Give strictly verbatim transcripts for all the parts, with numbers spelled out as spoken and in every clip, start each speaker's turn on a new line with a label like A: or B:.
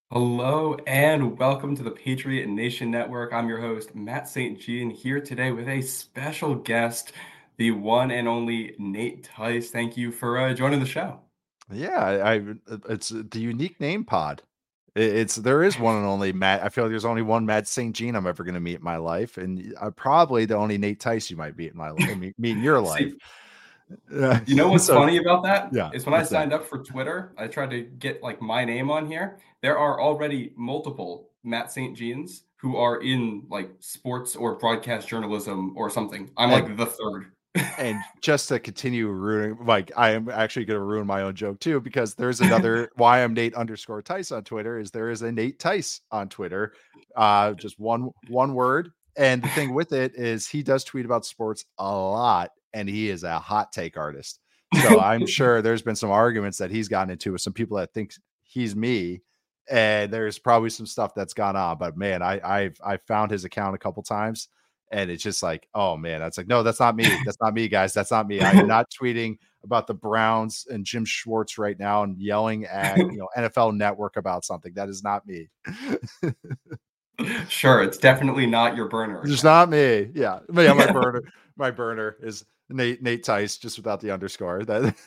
A: Hello and welcome to the Patriot Nation Network. I'm your host, Matt Saint Jean, here today with a special guest, the one and only Nate Tice. Thank you for uh, joining the show.
B: Yeah, I, I it's the unique name pod. It, it's there is one and only Matt. I feel like there's only one Matt Saint Jean I'm ever going to meet in my life, and uh, probably the only Nate Tice you might meet in my li- meet meet in your life.
A: See,
B: Uh,
A: you know what's
B: so
A: funny about that
B: yeah,
A: is when I
B: what's that?
A: signed up for Twitter, I tried to get like my name on here. There are already multiple Matt Saint Jeans who are in like sports or broadcast journalism or something. I'm
B: And
A: like the third.
B: and just to continue ruining, like I am actually going to ruin my own joke too, because there's another why I'm Nate underscore Tice on Twitter. Is there is a Nate Tice on Twitter, uh, just one one word. And the thing with it is he does tweet about sports a lot, and he is a hot take artist. So I'm sure there's been some arguments that he's gotten into with some people that think he's me, and there's probably some stuff that's gone on. But man, I I've I found his account a couple times, and it's just like, oh man, that's like, no, that's not me. That's not me, guys. That's not me. I am not tweeting about the Browns and Jim Schwartz right now and yelling at, you know, N F L Network about something. That is not me.
A: Sure, it's definitely not your burner
B: It's
A: account.
B: not me. Yeah. But yeah, my burner, my burner is Nate Nate Tice, just without the underscore. That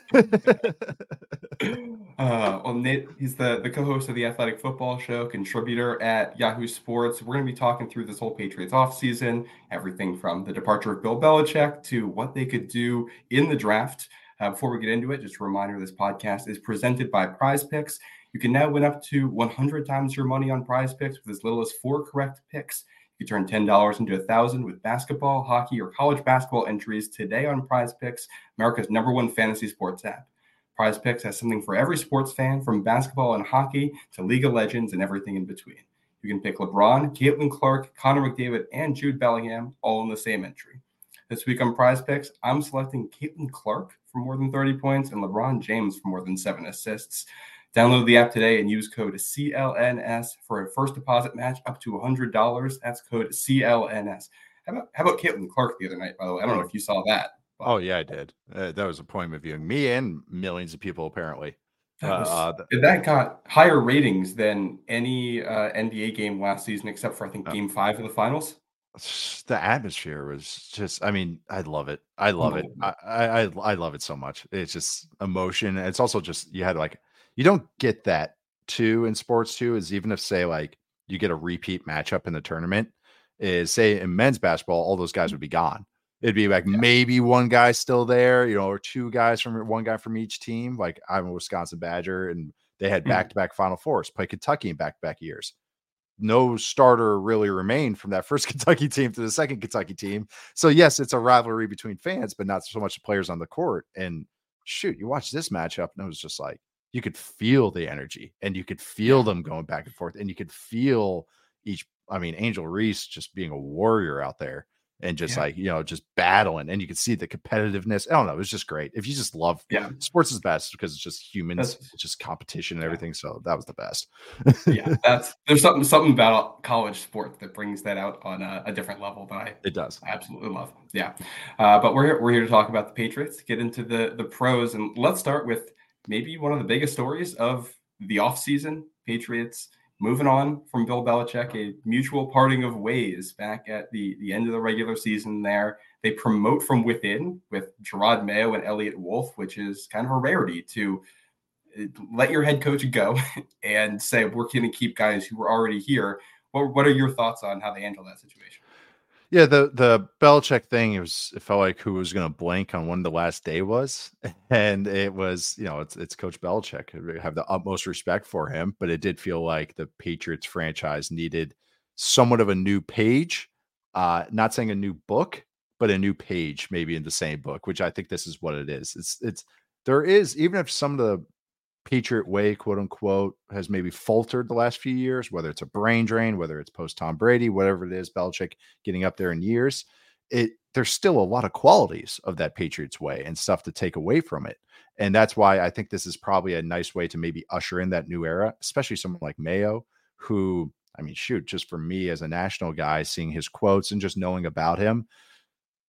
A: Uh, well, Nate, he's the, the co-host of the Athletic Football Show, contributor at Yahoo Sports. We're going to be talking through this whole Patriots offseason, everything from the departure of Bill Belichick to what they could do in the draft. Uh, before we get into it, just a reminder, this podcast is presented by Prize Picks. You can now win up to one hundred times your money on Prize Picks with as little as four correct picks. You turn ten dollars into one thousand dollars with basketball, hockey, or college basketball entries today on Prize Picks, America's number one fantasy sports app. Prize Picks has something for every sports fan, from basketball and hockey to League of Legends and everything in between. You can pick LeBron, Caitlin Clark, Connor McDavid, and Jude Bellingham all in the same entry. This week on Prize Picks, I'm selecting Caitlin Clark for more than thirty points and LeBron James for more than seven assists. Download the app today and use code C L N S for a first deposit match up to one hundred dollars. That's code C L N S. How about, how about Caitlin Clark the other night, by the way? I don't know
B: oh,
A: if you saw that,
B: oh
A: but
B: yeah, I did. Uh, that was a appointment viewing. Me and millions of people apparently. Uh,
A: That was
B: uh, the,
A: that got higher ratings than any uh, N B A game last season, except for I think
B: uh,
A: Game Five of the finals.
B: the atmosphere was just, I mean, I love it. I love it.
A: Unbelievable.
B: I, I I I love it so much. It's just emotion. It's also just, you had like, you don't get that too in sports too, is even if say like you get a repeat matchup in the tournament, is say in men's basketball, all those guys would be gone. It'd be like
A: Yeah.
B: maybe one guy still there, you know, or two guys from one guy from each team. Like I'm a Wisconsin Badger, and they had
A: Mhm.
B: back to back Final Fours, play Kentucky in back to back years. No starter really remained from that first Kentucky team to the second Kentucky team. So yes, it's a rivalry between fans, but not so much the players on the court. And shoot, you watch this matchup, and it was just like you could feel the energy, and you could feel
A: Yeah.
B: them going back and forth, and you could feel each. I mean, Angel Reese just being a warrior out there, and just
A: Yeah.
B: like, you know, just battling, and you could see the competitiveness. I don't know, it was just great. If you just love
A: Yeah.
B: sports, is best because it's just humans,
A: That's
B: it's just competition and
A: yeah.
B: everything. So that was the best.
A: Yeah. That's there's something something about college sports that brings that out on a, a different level that I
B: It does.
A: absolutely love. Yeah. Uh, but we're here, we're here to talk about the Patriots, get into the the pros, and let's start with maybe one of the biggest stories of the offseason. Patriots moving on from Bill Belichick, a mutual parting of ways back at the the end of the regular season there. They promote from within with Gerard Mayo and Elliott Wolf, which is kind of a rarity to uh, let your head coach go and say, we're going to keep guys who were already here. What, what are your thoughts on how they handle that situation?
B: Yeah, the the Belichick thing, it was, it felt like who was gonna blink on when the last day was. And it was, you know, it's it's Coach Belichick. I have the utmost respect for him, but it did feel like the Patriots franchise needed somewhat of a new page. Uh, not saying a new book, but a new page, maybe in the same book, which I think this is what it is. It's it's there is, even if some of the Patriot way, quote unquote, has maybe faltered the last few years, whether it's a brain drain, whether it's post Tom Brady, whatever it is, Belichick getting up there in years, it there's still a lot of qualities of that Patriots way and stuff to take away from it. And that's why I think this is probably a nice way to maybe usher in that new era, especially someone like Mayo, who, I mean, shoot, just for me as a national guy, seeing his quotes and just knowing about him,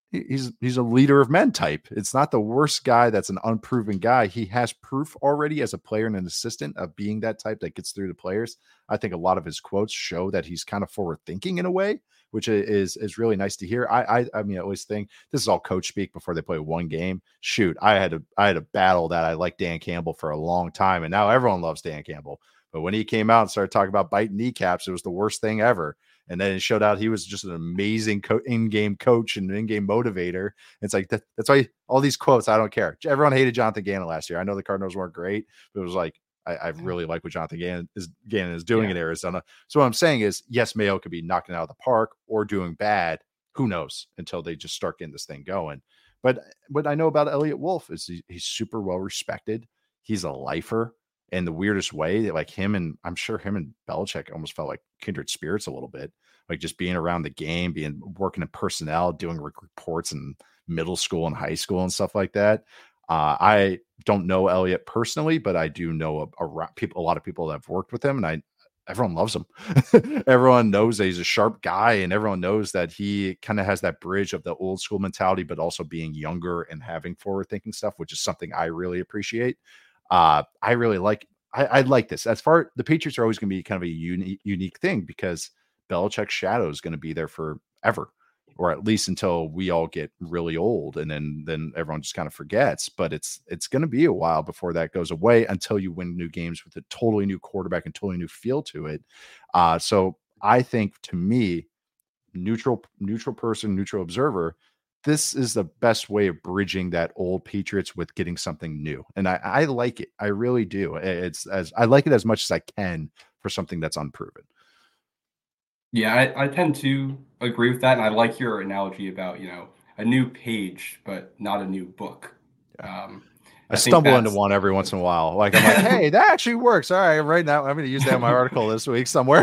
B: he's he's a leader of men type. It's not the worst guy that's an unproven guy. He has proof already as a player and an assistant of being that type that gets through to players. I think a lot of his quotes show that he's kind of forward thinking in a way, which is is really nice to hear. I I, I mean, I always think this is all coach speak before they play one game. Shoot, I had to I had to battle that. I liked Dan Campbell for a long time, and now everyone loves Dan Campbell. But when he came out and started talking about biting kneecaps, it was the worst thing ever. And then it showed out he was just an amazing co- in-game coach and in-game motivator. It's like, that, that's why all these quotes, I don't care. Everyone hated Jonathan Gannon last year. I know the Cardinals weren't great, but it was like, I, I really like what Jonathan Gannon is, Gannon is doing yeah. in Arizona. So what I'm saying is, yes, Mayo could be knocking it out of the park or doing bad. Who knows until they just start getting this thing going. But what I know about Elliott Wolf is he, he's super well respected. He's a lifer. In the weirdest way, like him and I'm sure him and Belichick almost felt like kindred spirits a little bit, like just being around the game, being working in personnel, doing reports in middle school and high school and stuff like that. Uh, I don't know Elliott personally, but I do know a, a, people, a lot of people that have worked with him, and I everyone loves him. Everyone knows that he's a sharp guy, and everyone knows that he kind of has that bridge of the old school mentality, but also being younger and having forward thinking stuff, which is something I really appreciate. Uh, I really like, I, I like this. As far the Patriots are always going to be kind of a unique, unique thing because Belichick's shadow is going to be there forever, or at least until we all get really old, and then then everyone just kind of forgets. But it's it's going to be a while before that goes away until you win new games with a totally new quarterback and totally new feel to it. Uh, so I think to me, neutral neutral person, neutral observer, this is the best way of bridging that old Patriots with getting something new. And I, I like it. I really do. It's as I like it as much as I can for something that's unproven.
A: Yeah, I, I tend to agree with that. And I like your analogy about, you know, a new page, but not a new book.
B: Yeah.
A: Um,
B: I, I stumble into one every once in a while. Like, I'm like, hey, that actually works. All right, right now I'm going to use that in my article this week somewhere.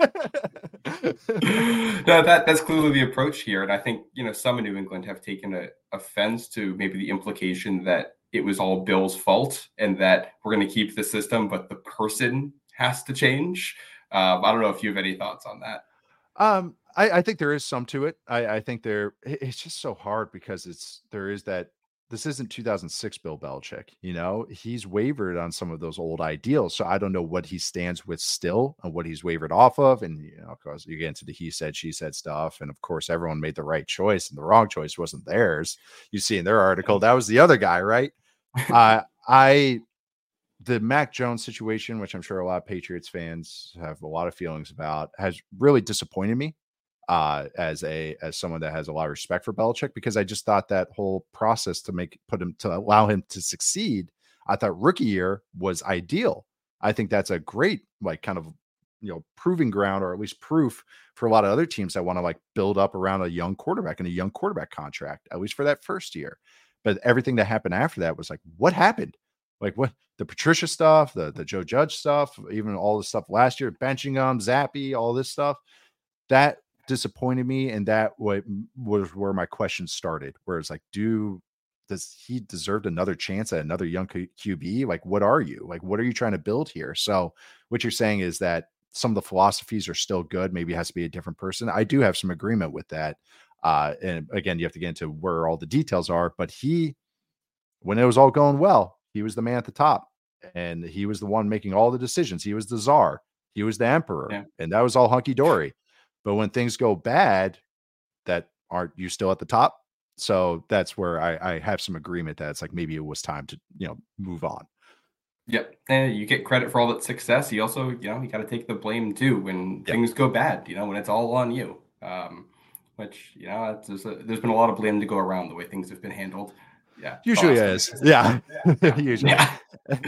A: No, that that's clearly the approach here. And I think, you know, some in New England have taken a offense to maybe the implication that it was all Bill's fault and that we're going to keep the system, but the person has to change. Um, I don't know if you have any thoughts on that.
B: Um, I, I think there is some to it. I, I think there, it's just so hard because it's, there is that, this isn't two thousand six Bill Belichick, you know, he's wavered on some of those old ideals. So I don't know what he stands with still and what he's wavered off of. And, you know, of course you get into the he said, she said stuff. And of course, everyone made the right choice and the wrong choice wasn't theirs. You see in their article, that was the other guy, right? uh, I, the Mac Jones situation, which I'm sure a lot of Patriots fans have a lot of feelings about, has really disappointed me uh, as a as someone that has a lot of respect for Belichick, because I just thought that whole process to make put him to allow him to succeed, I thought rookie year was ideal. I think that's a great like kind of you know proving ground, or at least proof for a lot of other teams that want to like build up around a young quarterback and a young quarterback contract, at least for that first year. But everything that happened after that was like, what happened? Like what the Patricia stuff, the the Joe Judge stuff, even all the stuff last year, benching him, Zappy, all this stuff, that disappointed me. And that what was where my question started, where it's like, do does he deserve another chance at another young Q B? Like, what are you? Like, what are you trying to build here? So what you're saying is that some of the philosophies are still good. Maybe it has to be a different person. I do have some agreement with that. Uh, and again, you have to get into where all the details are, but he, when it was all going well, he was the man at the top and he was the one making all the decisions. He was the czar. He was the emperor, yeah. And that was all hunky dory. But when things go bad, that aren't you still at the top? So that's where I, I have some agreement that it's like, maybe it was time to, you know, move on.
A: Yep. And you get credit for all that success. You also, you know, you got to take the blame too when yep. things go bad, you know, when it's all on you. Um, which, you know, there's, a, there's been a lot of blame to go around the way things have been handled. Yeah.
B: Usually is. Yeah. yeah. Usually.
A: Yeah.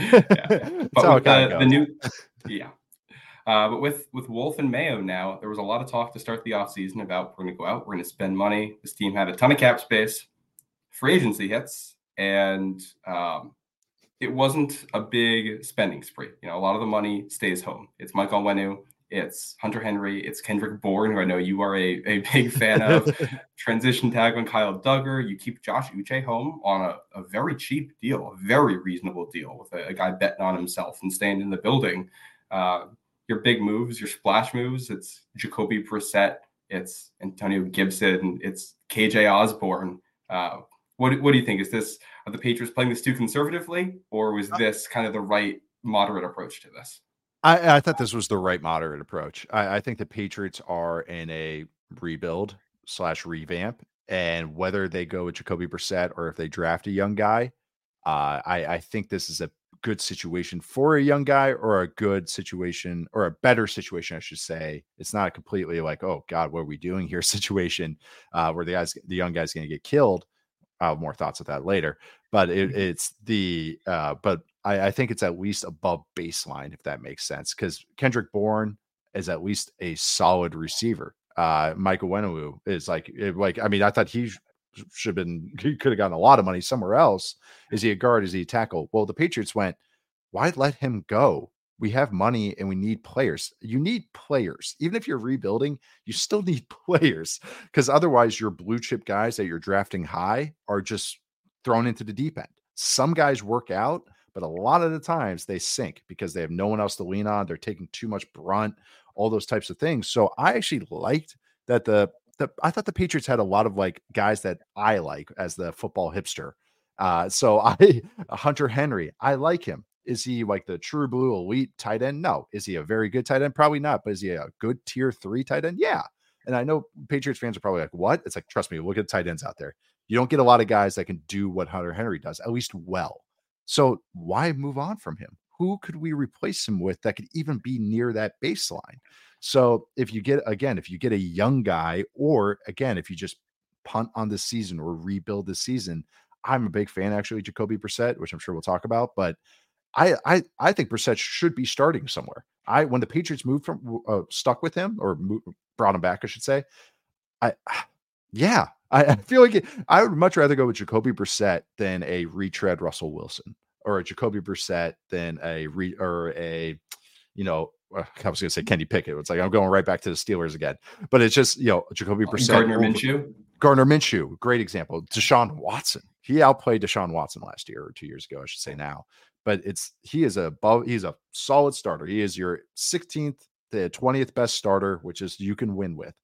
A: yeah. But with the, the new, yeah. Uh, but with, with Wolf and Mayo now, there was a lot of talk to start the offseason about we're going to go out, we're going to spend money. This team had a ton of cap space, free agency hits, and um, it wasn't a big spending spree. You know, a lot of the money stays home. It's Mike Onwenu, it's Hunter Henry, it's Kendrick Bourne, who I know you are a, a big fan of. Transition tag on Kyle Duggar. You keep Josh Uche home on a, a very cheap deal, a very reasonable deal with a, a guy betting on himself and staying in the building. Uh, your big moves, your splash moves, it's Jacoby Brissett, it's Antonio Gibson, it's K J Osborne. Uh, what what do you think? Is this are the Patriots playing this too conservatively, or was this kind of the right moderate approach to this?
B: I, I thought this was the right moderate approach. I, I think the Patriots are in a rebuild slash revamp, and whether they go with Jacoby Brissett or if they draft a young guy, uh, I, I think this is a good situation for a young guy, or a good situation, or a better situation, I should say. It's not a completely like, oh God, what are we doing here situation, uh, where the guys, the young guy's going to get killed. I'll have more thoughts of that later, but it,
A: Mhm.
B: it's the uh, but I, I think it's at least above baseline, if that makes sense, because Kendrick Bourne is at least a solid receiver. Uh, Michael Wenwu is like it- like I mean, I thought he sh- should have been he could have gotten a lot of money somewhere else. Is he a guard? Is he a tackle? Well, the Patriots went, why let him go? We have money and we need players. You need players. Even if you're rebuilding, you still need players, because otherwise your blue chip guys that you're drafting high are just thrown into the deep end. Some guys work out, but a lot of the times they sink because they have no one else to lean on. They're taking too much brunt, all those types of things. So I actually liked that the the I thought the Patriots had a lot of like guys that I like as the football hipster. Uh, so I Hunter Henry, I like him. Is he like the true blue elite tight end? No. Is he a very good tight end? Probably not. But is he a good tier three tight end? Yeah. And I know Patriots fans are probably like, what? It's like, trust me, look at tight ends out there. You don't get a lot of guys that can do what Hunter Henry does, at least well. So why move on from him? Who could we replace him with that could even be near that baseline? So if you get, again, if you get a young guy, or again, if you just punt on the season or rebuild the season, I'm a big fan, actually, Jacoby Brissett, which I'm sure we'll talk about. But I I I think Brissett should be starting somewhere. I when the Patriots moved from uh, stuck with him, or mo- brought him back, I should say. I yeah, I, I feel like it, I would much rather go with Jacoby Brissett than a retread Russell Wilson, or a Jacoby Brissett than a re or a you know. uh, I was going to say Kenny Pickett. It's like I'm going right back to the Steelers again, but it's just, you know, Jacoby Brissett
A: Gardner
B: over
A: Minshew.
B: Gardner Minshew, great example. Deshaun Watson, he outplayed Deshaun Watson last year, or two years ago, I should say now. But it's he is a above, he's a solid starter. He is your sixteenth to twentieth best starter, which is you can win with.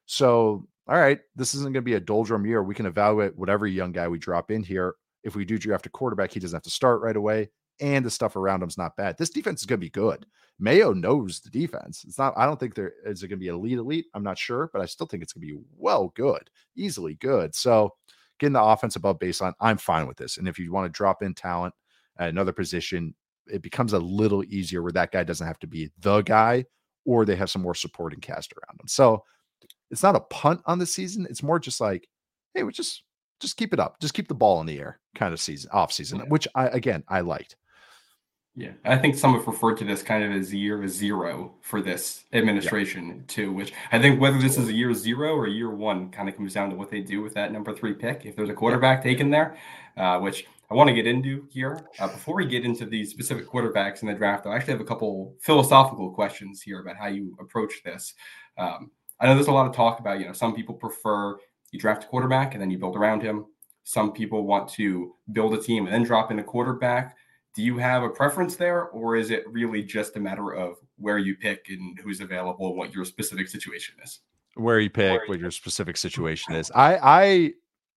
B: So, all right, this isn't going to be a doldrum year. We can evaluate whatever young guy we drop in here. If we do draft a quarterback, he doesn't have to start right away, and the stuff around him's not bad. This defense is going to be good. Mayo knows the defense. It's not, I don't think there is it going to be elite, elite. I'm not sure, but I still think it's going to be well good, easily good. So getting the offense above baseline, I'm fine with this. And if you want to drop in talent at another position, it becomes a little easier where that guy doesn't have to be the guy, or they have some more supporting cast around him. So it's not a punt on the season. It's more just like, hey, we just just keep it up. Just keep the ball in the air kind of season, off season,
A: Yeah.
B: which I again I liked.
A: Yeah, I think some have referred to this kind of as year zero for this
B: Yeah,
A: administration too, which I think whether this is a
B: absolutely.
A: year zero or year one kind of comes down to what they do with that number three pick. If there's a
B: Yeah.
A: quarterback taken there, uh, which I want to get into here. Uh, before we get into the specific quarterbacks in the draft, I actually have a couple philosophical questions here about how you approach this. Um, I know there's a lot of talk about, you know, some people prefer you draft a quarterback and then you build around him. Some people want to build a team and then drop in a quarterback. Do you have a preference there, or is it really just a matter of where you pick and who's available and what your specific situation is?
B: Where you
A: Where
B: pick,
A: you
B: what your specific situation is. I I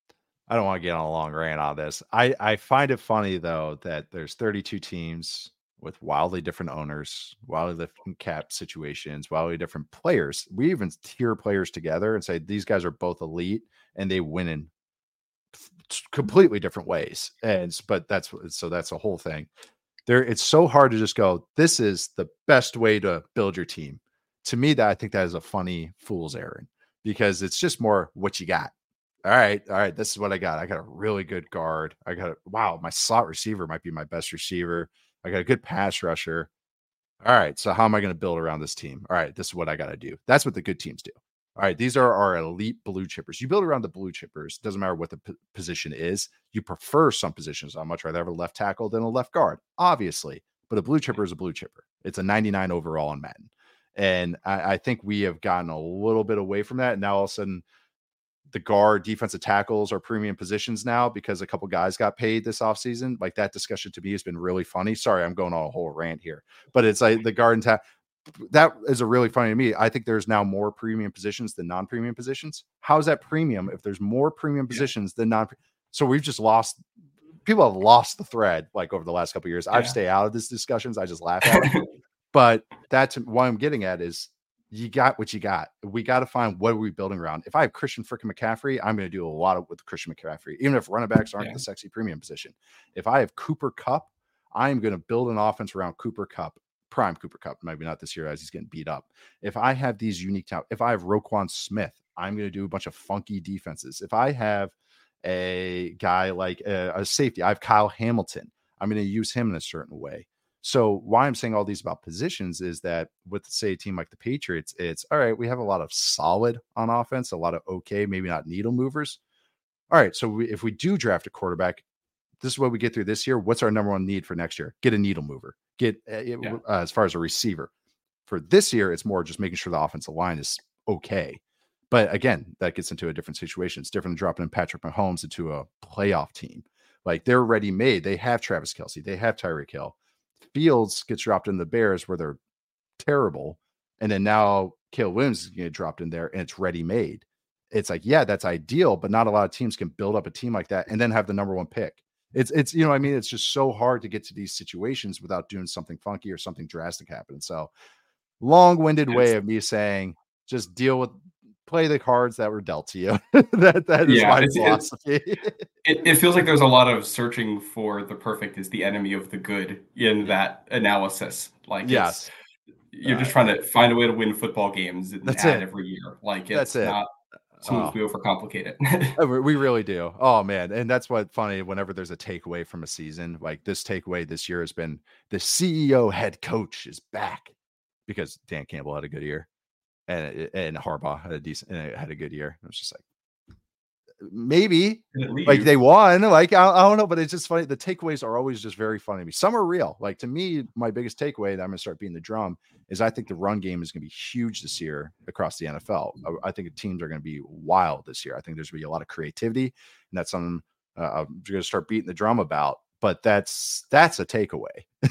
B: I don't want to get on a long rant on this. I I find it funny though that there's thirty-two teams with wildly different owners, wildly different cap situations, wildly different players. We even tier players together and say these guys are both elite and they win in completely different ways. And but that's so that's a whole thing. There, it's so hard to just go, this is the best way to build your team. To me, that I think that is a funny fool's errand, because it's just more what you got. All right, all right, this is what I got. I got a really good guard. I got a, wow, my slot receiver might be my best receiver. I got a good pass rusher. All right, so how am I going to build around this team? All right, this is what I got to do. That's what the good teams do. All right, these are our elite blue chippers. You build around the blue chippers. Doesn't matter what the p- position is. You prefer some positions. I'd much rather have a left tackle than a left guard, obviously. But a blue chipper is a blue chipper. It's a ninety-nine overall in Madden. And I, I think we have gotten a little bit away from that. And now all of a sudden, the guard, defensive tackles are premium positions now because a couple guys got paid this offseason. Like, that discussion to me has been really funny. Sorry, I'm going on a whole rant here, but it's like the guard and tackle. that is a really funny to me. I think there's now more premium positions than non-premium positions. How is that premium if there's more premium positions yeah. than non? So we've just lost. People have lost the thread like over the last couple of years. Yeah. I've stayed out of these discussions. I just laugh at them. But that's what I'm getting at is you got what you got. We got to find what are we building around. If I have Christian freaking McCaffrey, I'm going to do a lot of with Christian McCaffrey, even if running backs aren't yeah. the sexy premium position. If I have Cooper Kupp, I'm going to build an offense around Cooper Kupp, prime Cooper Kupp, maybe not this year as he's getting beat up. If I have these unique talent, if I have Roquan Smith, I'm going to do a bunch of funky defenses. If I have a guy like a, a safety, I have Kyle Hamilton, I'm going to use him in a certain way. So why I'm saying all these about positions is that with, say, a team like the Patriots, it's all right. We have a lot of solid on offense, a lot of okay, maybe not needle movers. All right. So we, if we do draft a quarterback, this is what we get through this year. What's our number one need for next year? Get a needle mover. Get uh, yeah. uh, as far as a receiver. For this year, it's more just making sure the offensive line is okay. But again, that gets into a different situation. It's different than dropping in Patrick Mahomes into a playoff team. Like they're ready made. They have Travis Kelce. They have Tyreek Hill. Fields gets dropped in the Bears where they're terrible. And then now Caleb Williams is going to get dropped in there and it's ready made. It's like, yeah, that's ideal, but not a lot of teams can build up a team like that and then have the number one pick. It's, it's, you know what I mean? It's just so hard to get to these situations without doing something funky or something drastic happen. So long-winded yes. way of me saying, just deal with, play the cards that were dealt to you. that that is yeah, my philosophy.
A: It, it feels like there's a lot of searching for the perfect is the enemy of the good in that analysis. Like, yes, it's, you're uh, just trying to find a way to win football games and
B: that's
A: add
B: it.
A: every year. Like, it's
B: that's it.
A: not sometimes oh. we overcomplicate it.
B: We really do. Oh man, and that's what funny. Whenever there's a takeaway from a season, like this takeaway this year has been the C E O head coach is back because Dan Campbell had a good year. And, and Harbaugh had a decent, had a good year. It was just like, maybe like they won. Like, I, I don't know, but it's just funny. The takeaways are always just very funny to me. Some are real. Like to me, my biggest takeaway that I'm going to start beating the drum is I think the run game is going to be huge this year across the N F L. I, I think the teams are going to be wild this year. I think there's going to be a lot of creativity, and that's something uh, I'm going to start beating the drum about. But that's that's a takeaway.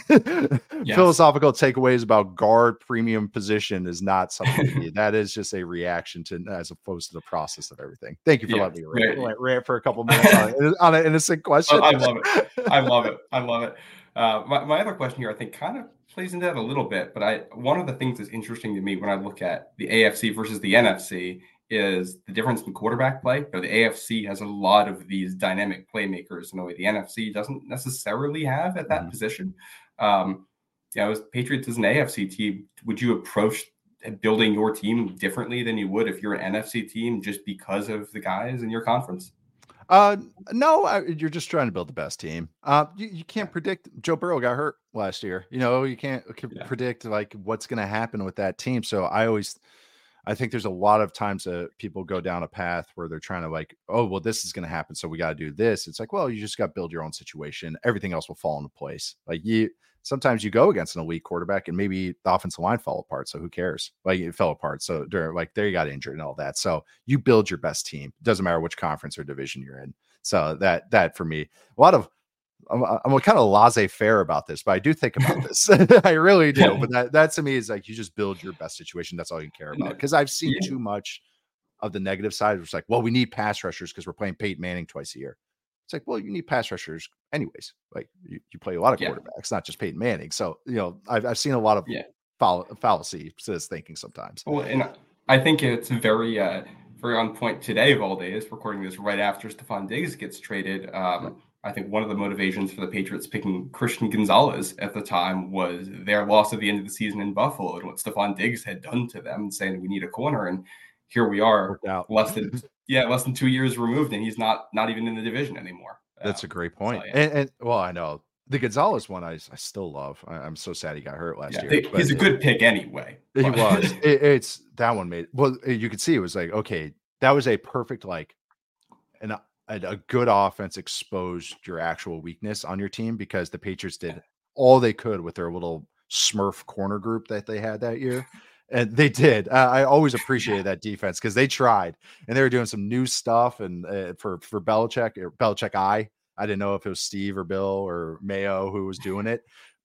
B: Yes. Philosophical takeaways about guard premium position is not something to be. That is just a reaction to as opposed to the process of everything. Thank you for yeah, letting me rant, right. rant for a couple minutes on, on an innocent question.
A: I love it. I love it. I love it. Uh, my, my other question here, I think, kind of plays into that a little bit. But I one of the things that's interesting to me when I look at the A F C versus the N F C is the difference in quarterback play. You know, the A F C has a lot of these dynamic playmakers in a way the N F C doesn't necessarily have at that mm-hmm. position. Um, you know, as Patriots as an A F C team, would you approach building your team differently than you would if you're an N F C team just because of the guys in your conference?
B: Uh, no, I, you're just trying to build the best team. Uh, you, you can't predict. Joe Burrow got hurt last year. You know, you can't yeah. predict like what's going to happen with that team. So I always, I think there's a lot of times that people go down a path where they're trying to like, oh, well, this is going to happen, so we got to do this. It's like, well, you just got to build your own situation. Everything else will fall into place. Like you, sometimes you go against an elite quarterback and maybe the offensive line fell apart. So who cares? Like it fell apart. So they're like, there you got injured and all that. So you build your best team. It doesn't matter which conference or division you're in. So that, that for me, a lot of, I'm, I'm kind of laissez-faire about this, but I do think about this. I really do. But that, that to me is like, you just build your best situation. That's all you care about. Because I've seen yeah. too much of the negative side. It's like, well, we need pass rushers because we're playing Peyton Manning twice a year. It's like, well, you need pass rushers anyways. Like you, you play a lot of yeah. quarterbacks, not just Peyton Manning. So, you know, I've, I've seen a lot of yeah. fall, fallacy to this thinking sometimes.
A: Well, and I think it's very, uh, very on point today of all days, recording this right after Stephon Diggs gets traded. Um, yeah. I think one of the motivations for the Patriots picking Christian Gonzalez at the time was their loss at the end of the season in Buffalo and what Stephon Diggs had done to them, saying we need a corner. And here we are, less than yeah, less than two years removed, and he's not not even in the division anymore.
B: That's um, a great point. So, yeah. and, and well, I know the Gonzalez one, I, I still love. I, I'm so sad he got hurt last yeah, year.
A: He's a good pick anyway.
B: He but. was. It, it's that one made well. You could see it was like okay, that was a perfect like an. a good offense exposed your actual weakness on your team because the Patriots did all they could with their little Smurf corner group that they had that year. And they did. Uh, I always appreciated that defense because they tried and they were doing some new stuff. And uh, for, for Belichick, or Belichick, I, I didn't know if it was Steve or Bill or Mayo who was doing it,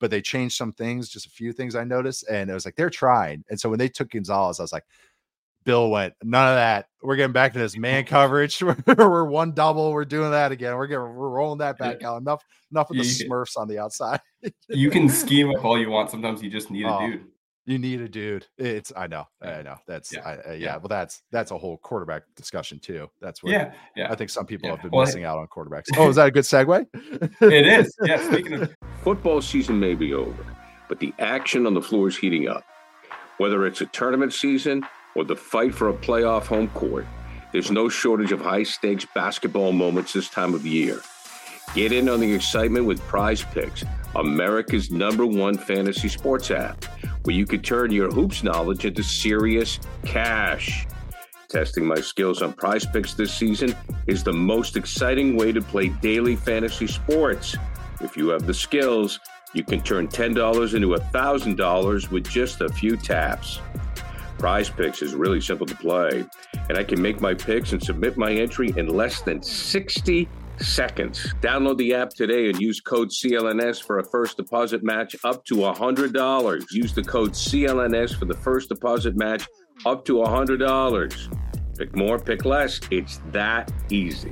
B: but they changed some things, just a few things I noticed. And it was like, they're trying. And so when they took Gonzalez, I was like, Bill went, none of that. We're getting back to this man coverage. We're, we're one double. We're doing that again. We're getting, we're rolling that back out. Enough, enough of the
A: You can-
B: Smurfs on the outside.
A: You can scheme up all you want. Sometimes you just need a
B: Oh,
A: dude.
B: You need a dude. It's I know,
A: Yeah.
B: I know. That's
A: Yeah.
B: I, uh, yeah.
A: Yeah.
B: Well, that's that's a whole quarterback discussion too. That's what
A: Yeah, yeah.
B: I think some people
A: Yeah.
B: have been
A: Well,
B: missing out on quarterbacks. Oh, is that a good segue?
A: It is. Yeah. Speaking of
C: Football season may be over, but the action on the floor is heating up. Whether it's a tournament season or the fight for a playoff home court, there's no shortage of high-stakes basketball moments this time of year. Get in on the excitement with Prize Picks, America's number one fantasy sports app, where you can turn your hoops knowledge into serious cash. Testing my skills on Prize Picks this season is the most exciting way to play daily fantasy sports. If you have the skills, you can turn ten dollars into one thousand dollars with just a few taps. Prize Picks is really simple to play, and I can make my picks and submit my entry in less than sixty seconds. Download the app today and use code C L N S for a first deposit match up to one hundred dollars. Use the code C L N S for the first deposit match up to one hundred dollars. Pick more, pick less. It's that easy.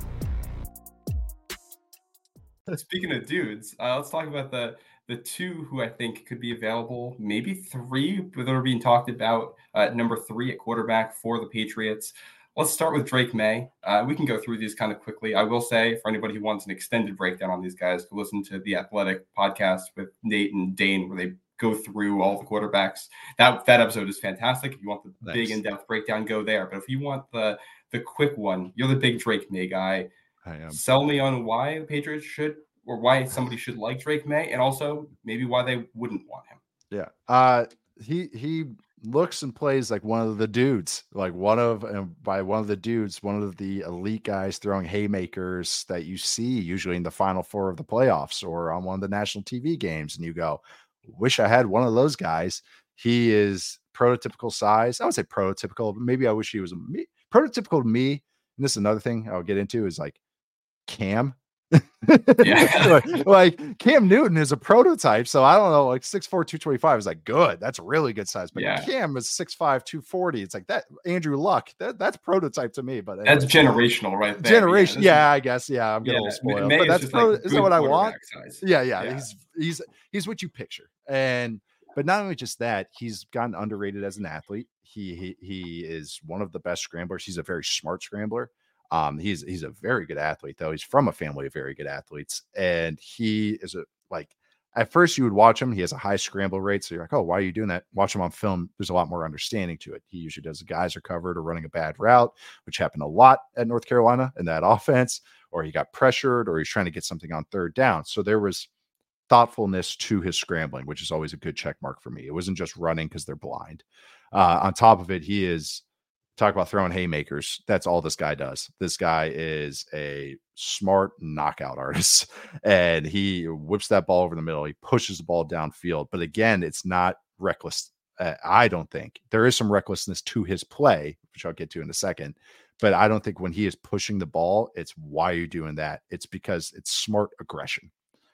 A: Speaking of dudes, uh, let's talk about the the two who I think could be available, maybe three, but that are being talked about. Uh, number three at quarterback for the Patriots. Let's start with Drake May. Uh, we can go through these kind of quickly. I will say, for anybody who wants an extended breakdown on these guys, go listen to the Athletic podcast with Nate and Dane, where they go through all the quarterbacks. That that episode is fantastic. If you want the
B: Nice.
A: big in-depth breakdown, go there. But if you want the the quick one, you're the big Drake May guy.
B: I am.
A: Sell me on why the Patriots should, or why somebody should like Drake May, and also maybe why they wouldn't want him.
B: Yeah. Uh he he looks and plays like one of the dudes, like one of and by one of the dudes, one of the elite guys throwing haymakers that you see usually in the final four of the playoffs or on one of the national T V games. And you go, wish I had one of those guys. He is prototypical size. I would say prototypical, but maybe I wish he was a me, prototypical to me. And this is another thing I'll get into is like Cam.
A: Yeah.
B: like, like Cam Newton is a prototype. So I don't know, like six four, two twenty-five is like good. That's a really good size. But
A: Yeah.
B: Cam is six five, two forty. It's like that Andrew Luck. That, that's prototype to me. But
A: That's
B: anyway.
A: generational, right there.
B: Generation.
A: Yeah,
B: Yeah, I guess. Yeah, I'm getting
A: yeah,
B: a little spoiled.
A: May
B: But
A: is
B: that's
A: just
B: pro,
A: like
B: is
A: good
B: that what I want?
A: quarterback size.
B: Yeah, yeah,
A: Yeah.
B: He's he's he's what you picture. And but not only just that, he's gotten underrated as an athlete. He he he is one of the best scramblers. He's a very smart scrambler. Um, he's he's a very good athlete, though. He's from a family of very good athletes, and he is a like at first you would watch him. He has a high scramble rate, so you're like, oh, why are you doing that? Watch him on film. There's a lot more understanding to it. He usually does the guys are covered or running a bad route, which happened a lot at North Carolina in that offense, or he got pressured, or he's trying to get something on third down. So there was thoughtfulness to his scrambling, which is always a good check mark for me. It wasn't just running because they're blind. Uh, on top of it, he is talk about throwing haymakers. That's all this guy does. This guy is a smart knockout artist, and he whips that ball over the middle. He pushes the ball downfield. But again, it's not reckless. Uh, I don't think there is some recklessness to his play, which I'll get to in a second. But I don't think when he is pushing the ball, it's why you're doing that. It's because it's smart aggression.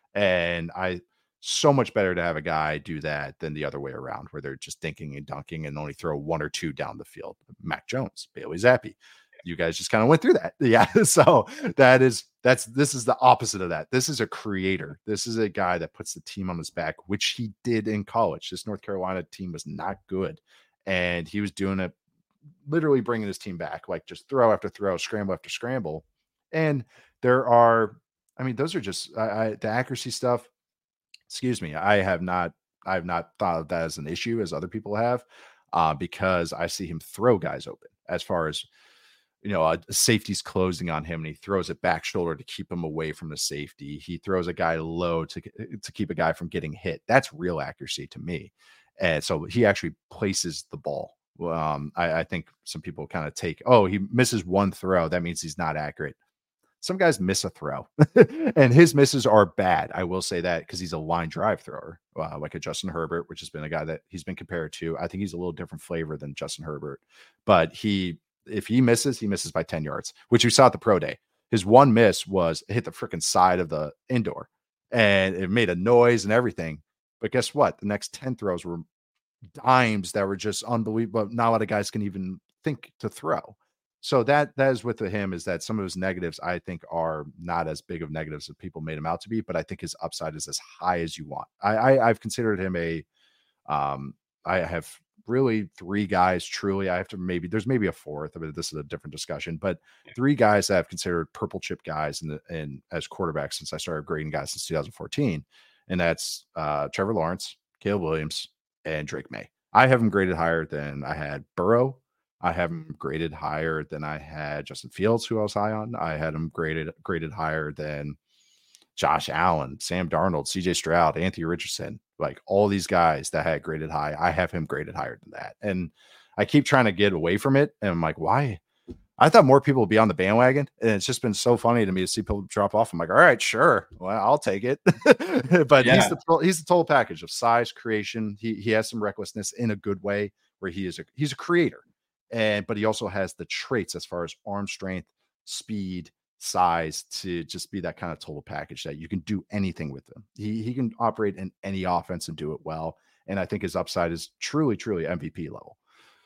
B: And I so much better to have a guy do that than the other way around, where they're just dinking and dunking and only throw one or two down the field. Mac Jones, Bailey Zappi. You guys just kind of went through that. Yeah. So that is, that's, this is the opposite of that. This is a creator. This is a guy that puts the team on his back, which he did in college. This North Carolina team was not good. And he was doing it, literally bringing his team back, like just throw after throw, scramble after scramble. And there are, I mean, those are just I, I, the accuracy stuff. Excuse me. I have not, I have not thought of that as an issue as other people have, uh, because I see him throw guys open as far as, you know, a, a safety's closing on him and he throws it back shoulder to keep him away from the safety. He throws a guy low to, to keep a guy from getting hit. That's real accuracy to me. And so he actually places the ball. Um, I, I think some people kind of take, oh, he misses one throw. That means he's not accurate. Some guys miss a throw and his misses are bad. I will say that because he's a line drive thrower, uh, like a Justin Herbert, which has been a guy that he's been compared to. I think he's a little different flavor than Justin Herbert, but he, if he misses, he misses by ten yards, which we saw at the pro day. His one miss was hit the freaking side of the indoor. and it made a noise and everything. But guess what? The next ten throws were dimes that were just unbelievable. Not a lot of guys can even think to throw. So that that is with him, is that some of his negatives I think are not as big of negatives as people made him out to be, but I think his upside is as high as you want. I, I I've considered him a um I have really three guys truly. I have to maybe there's maybe a fourth, but this is a different discussion. But three guys that I've considered purple chip guys in the in as quarterbacks since I started grading guys since two thousand fourteen, and that's uh Trevor Lawrence, Caleb Williams, and Drake May. I have him graded higher than I had Burrow. I have him graded higher than I had Justin Fields, who I was high on. I had him graded graded higher than Josh Allen, Sam Darnold, C J Stroud, Anthony Richardson, like all these guys that I had graded high. I have him graded higher than that. And I keep trying to get away from it. And I'm like, why? I thought more people would be on the bandwagon. And it's just been so funny to me to see people drop off. I'm like, all right, sure. Well, I'll take it. But yeah. he's the he's the total package of size, creation. He he has some recklessness in a good way, where he is a he's a creator. And but he also has the traits as far as arm strength, speed, size, to just be that kind of total package that you can do anything with him. He he can operate in any offense and do it well. And I think his upside is truly, truly M V P level.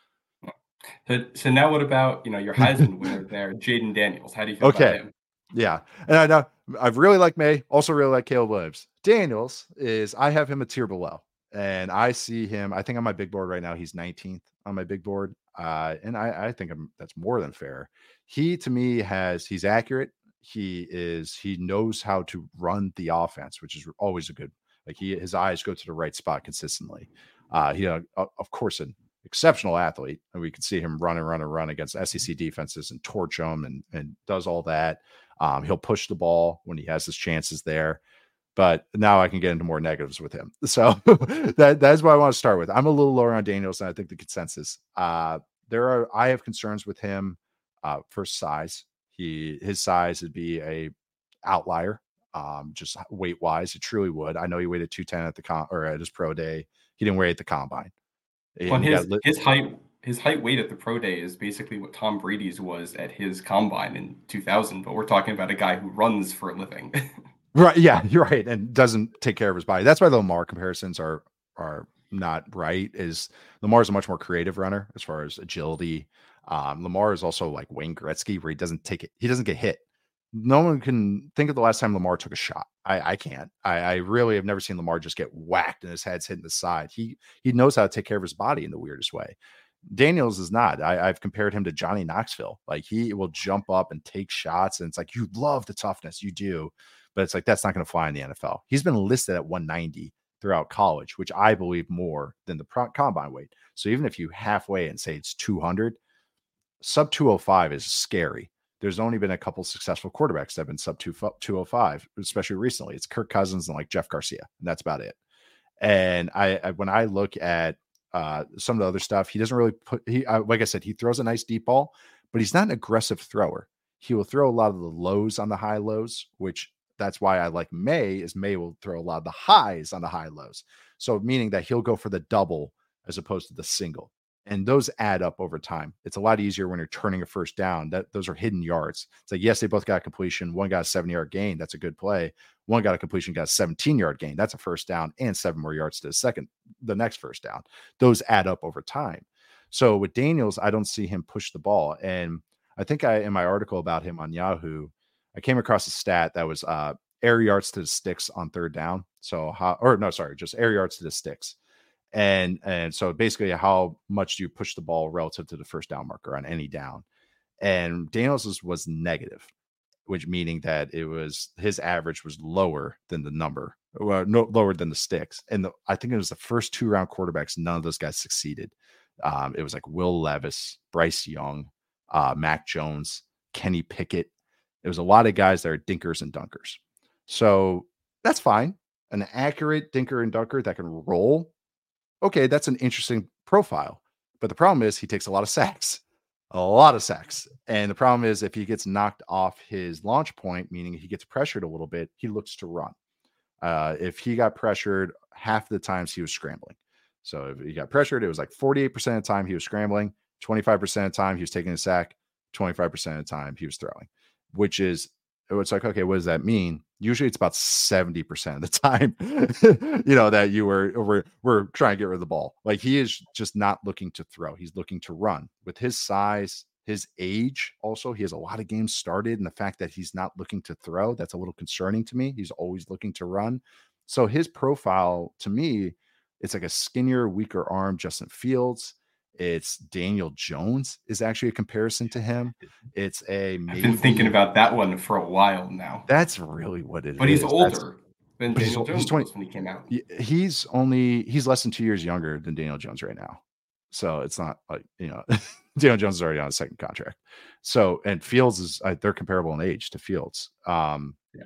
A: So, so now what about, you know, your Heisman winner there, Jayden Daniels? How do you feel
B: okay.
A: about him?
B: Yeah. And I know I've really liked May, also really like Caleb Williams. Daniels is, I have him a tier below, and I see him, I think on my big board right now, he's nineteenth on my big board. Uh, and I, I think I'm, that's more than fair. He, to me, has, he's accurate. He is, he knows how to run the offense, which is always a good, like he, his eyes go to the right spot consistently. Uh, he, uh, of course, an exceptional athlete, and we can see him run and run and run against S E C defenses and torch them and, and does all that. Um, he'll push the ball when he has his chances there. But now I can get into more negatives with him. So that that's what I want to start with. I'm a little lower on Daniels than I think the consensus. Uh, there are I have concerns with him uh, for size. He his size would be a outlier, um, just weight wise. It truly would. I know he weighed at two ten at the con or at his pro day. He didn't weigh at the combine.
A: Well, his lit- his height his height weight at the pro day is basically what Tom Brady's was at his combine in two thousand. But we're talking about a guy who runs for a living.
B: Right. Yeah, you're right. And doesn't take care of his body. That's why the Lamar comparisons are are not right. Is Lamar's a much more creative runner as far as agility. Um, Lamar is also like Wayne Gretzky, where he doesn't take it. He doesn't get hit. No one can think of the last time Lamar took a shot. I, I can't. I, I really have never seen Lamar just get whacked and his head's hitting the side. He he knows how to take care of his body in the weirdest way. Daniels is not. I, I've compared him to Johnny Knoxville. Like he will jump up and take shots, and it's like, you love the toughness, you do. But it's like, that's not going to fly in the N F L. He's been listed at one ninety throughout college, which I believe more than the pro- combine weight. So even if you halfway and say it's two hundred, sub two oh five is scary. There's only been a couple successful quarterbacks that have been sub two oh five, especially recently. It's Kirk Cousins and like Jeff Garcia, and that's about it. And I, I when I look at uh, some of the other stuff, he doesn't really put, he, uh, like I said, he throws a nice deep ball, but he's not an aggressive thrower. He will throw a lot of the lows on the high lows, which that's why I like May, is May will throw a lot of the highs on the high lows. So meaning that he'll go for the double as opposed to the single. And those add up over time. It's a lot easier when you're turning a first down. That those are hidden yards. It's like, yes, they both got a completion. One got a seven yard gain. That's a good play. One got a completion, got a seventeen yard gain. That's a first down and seven more yards to the second, the next first down. Those add up over time. So with Daniels, I don't see him push the ball. And I think I, in my article about him on Yahoo, I came across a stat that was uh, air yards to the sticks on third down. So how, or no, sorry, just air yards to the sticks. And, and so basically how much do you push the ball relative to the first down marker on any down? And Daniels was, was negative, which meaning that it was, his average was lower than the number, well, no lower than the sticks. And the, I think it was the first two round quarterbacks. None of those guys succeeded. Um, it was like Will Levis, Bryce Young, uh, Mac Jones, Kenny Pickett. It was a lot of guys that are dinkers and dunkers. So that's fine. An accurate dinker and dunker that can roll. Okay, that's an interesting profile. But the problem is he takes a lot of sacks, a lot of sacks. And the problem is if he gets knocked off his launch point, meaning he gets pressured a little bit, he looks to run. Uh, if he got pressured, half the times he was scrambling. So if he got pressured, it was like forty-eight percent of the time he was scrambling, twenty-five percent of the time he was taking a sack, twenty-five percent of the time he was throwing, which is, it's like, okay, what does that mean? Usually it's about seventy percent of the time, you know, that you were, were, were trying to get rid of the ball. Like he is just not looking to throw. He's looking to run. With his size, his age, also, he has a lot of games started. And the fact that he's not looking to throw, that's a little concerning to me. He's always looking to run. So his profile to me, it's like a skinnier, weaker arm Justin Fields. It's Daniel Jones is actually a comparison to him. It's a maybe,
A: I've been thinking about that one for a while now.
B: That's really what it
A: but
B: is.
A: But he's older
B: that's,
A: than Daniel he's, Jones he's twenty, was when he came out.
B: He's only he's less than two years younger than Daniel Jones right now. So it's not like, you know, Daniel Jones is already on a second contract. So, and Fields is uh, they're comparable in age to Fields. Um,
A: yeah,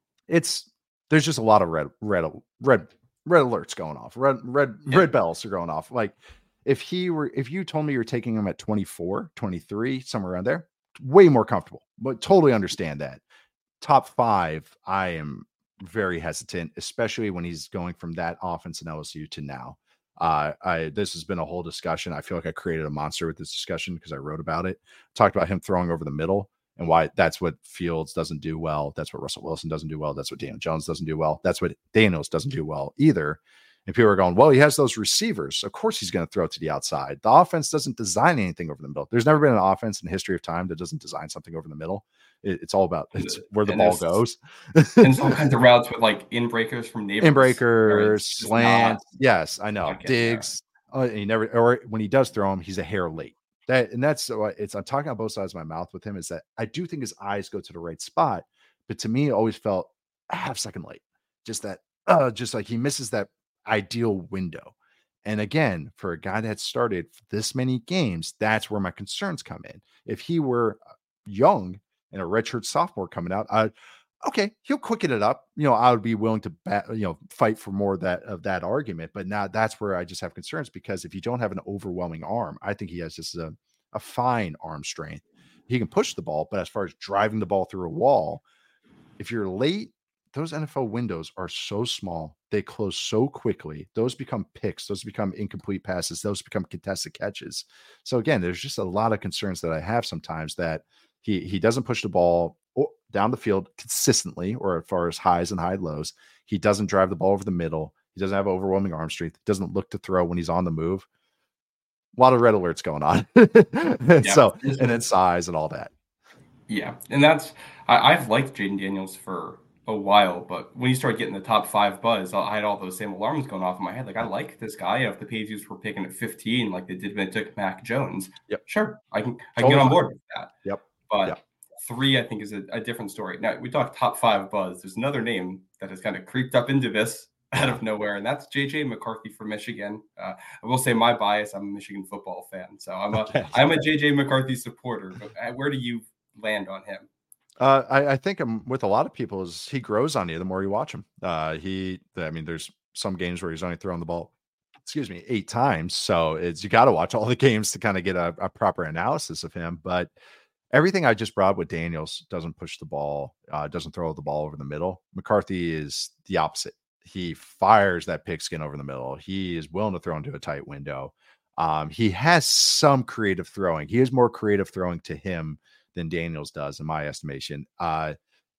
B: it's there's just a lot of red red red red alerts going off. Red red yeah. red bells are going off. Like. If he were, if you told me you're taking him at twenty-four, twenty-three, somewhere around there, way more comfortable, but totally understand that. Top five, I am very hesitant, especially when he's going from that offense in L S U to now. Uh, I, this has been a whole discussion. I feel like I created a monster with this discussion because I wrote about it, talked about him throwing over the middle and why that's what Fields doesn't do well. That's what Russell Wilson doesn't do well. That's what Daniel Jones doesn't do well. That's what Daniels doesn't do well either. And people are going, well, he has those receivers. Of course he's going to throw it to the outside. The offense doesn't design anything over the middle. There's never been an offense in the history of time that doesn't design something over the middle. It, it's all about it's where the
A: and
B: ball goes.
A: And all kinds of routes with like in breakers from neighbors.
B: In breakers, slants. Yes, I know. Digs. Uh, he never, or when he does throw him, he's a hair late. That and that's what it's. I'm talking on both sides of my mouth with him. Is that I do think his eyes go to the right spot, but to me, it always felt a half second late. Just that, uh, just like he misses that ideal window. And again, for a guy that started this many games, that's where my concerns come in. If he were young and a redshirt sophomore coming out, I okay, he'll quicken it up. You know, I would be willing to bat, you know, fight for more of that of that argument. But now that's where I just have concerns because if you don't have an overwhelming arm, I think he has just a, a fine arm strength. He can push the ball, but as far as driving the ball through a wall, if you're late, those N F L windows are so small. They close so quickly. Those become picks. Those become incomplete passes. Those become contested catches. So again, there's just a lot of concerns that I have sometimes that he he doesn't push the ball down the field consistently or as far as highs and high lows. He doesn't drive the ball over the middle. He doesn't have overwhelming arm strength. He doesn't look to throw when he's on the move. A lot of red alerts going on.
A: Yeah,
B: so and then size and all that.
A: Yeah. And that's I, I've liked Jayden Daniels for a while, but when you start getting the top five buzz, I had all those same alarms going off in my head. Like, I like this guy. If the Patriots were picking at fifteen, like they did when they took Mac Jones,
B: yep.
A: Sure, I can I can get on board with that.
B: Yep.
A: But
B: yep.
A: three, I think, is a, a different story. Now, we talk top five buzz. There's another name that has kind of creeped up into this out of nowhere, and that's J J McCarthy from Michigan. Uh, I will say my bias, I'm a Michigan football fan, so I'm a I'm a J J McCarthy supporter. But where do you land on him?
B: Uh, I, I think I'm with a lot of people is he grows on you the more you watch him. Uh, he, I mean, there's some games where he's only throwing the ball, excuse me, eight times. So it's, you got to watch all the games to kind of get a, a proper analysis of him. But everything I just brought with Daniels doesn't push the ball, uh, doesn't throw the ball over the middle. McCarthy is the opposite. He fires that pigskin over the middle. He is willing to throw into a tight window. Um, he has some creative throwing. He is more creative throwing to him than Daniels does, in my estimation. Uh,